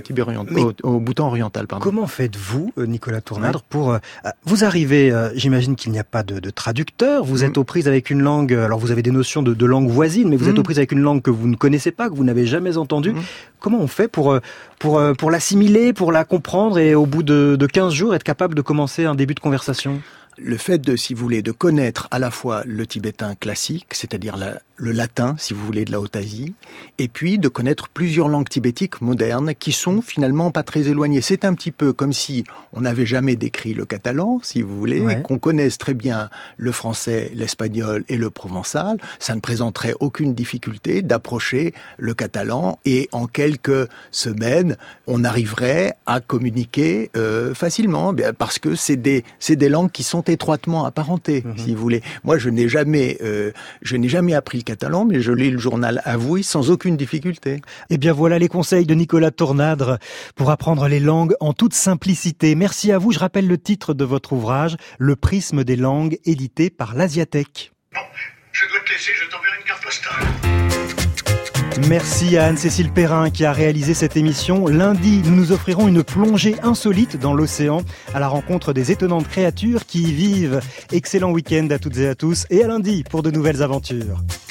S22: au Bhoutan oriental. Pardon.
S6: Comment faites-vous, Nicolas Tournadre, pour... vous arrivez, j'imagine qu'il n'y a pas de traducteur, vous êtes aux prises avec une langue, alors vous avez des notions de langue voisine, mais vous êtes aux prises avec une langue que vous ne connaissez pas, que vous n'avez jamais entendue. Comment on fait pour l'assimiler, pour la comprendre et au bout de 15 jours être capable de commencer un début de conversation ?
S22: Le fait de, si vous voulez, de connaître à la fois le tibétain classique, c'est-à-dire le latin, si vous voulez, de la Haute-Asie, et puis de connaître plusieurs langues tibétiques modernes qui sont finalement pas très éloignées. C'est un petit peu comme si on n'avait jamais décrit le catalan, si vous voulez, qu'on connaisse très bien le français, l'espagnol et le provençal. Ça ne présenterait aucune difficulté d'approcher le catalan et en quelques semaines, on arriverait à communiquer facilement, parce que c'est des langues qui sont étroitement apparentées, si vous voulez. Moi, je n'ai jamais appris le catalan, mais je lis le journal Avui sans aucune difficulté.
S6: Eh bien voilà les conseils de Nicolas Tournadre pour apprendre les langues en toute simplicité. Merci à vous. Je rappelle le titre de votre ouvrage, Le prisme des langues, édité par l'Asiatech.
S3: Bon, je dois te laisser, je t'enverrai une carte postale.
S6: Merci à Anne-Cécile Perrin qui a réalisé cette émission. Lundi, nous nous offrirons une plongée insolite dans l'océan à la rencontre des étonnantes créatures qui y vivent. Excellent week-end à toutes et à tous et à lundi pour de nouvelles aventures.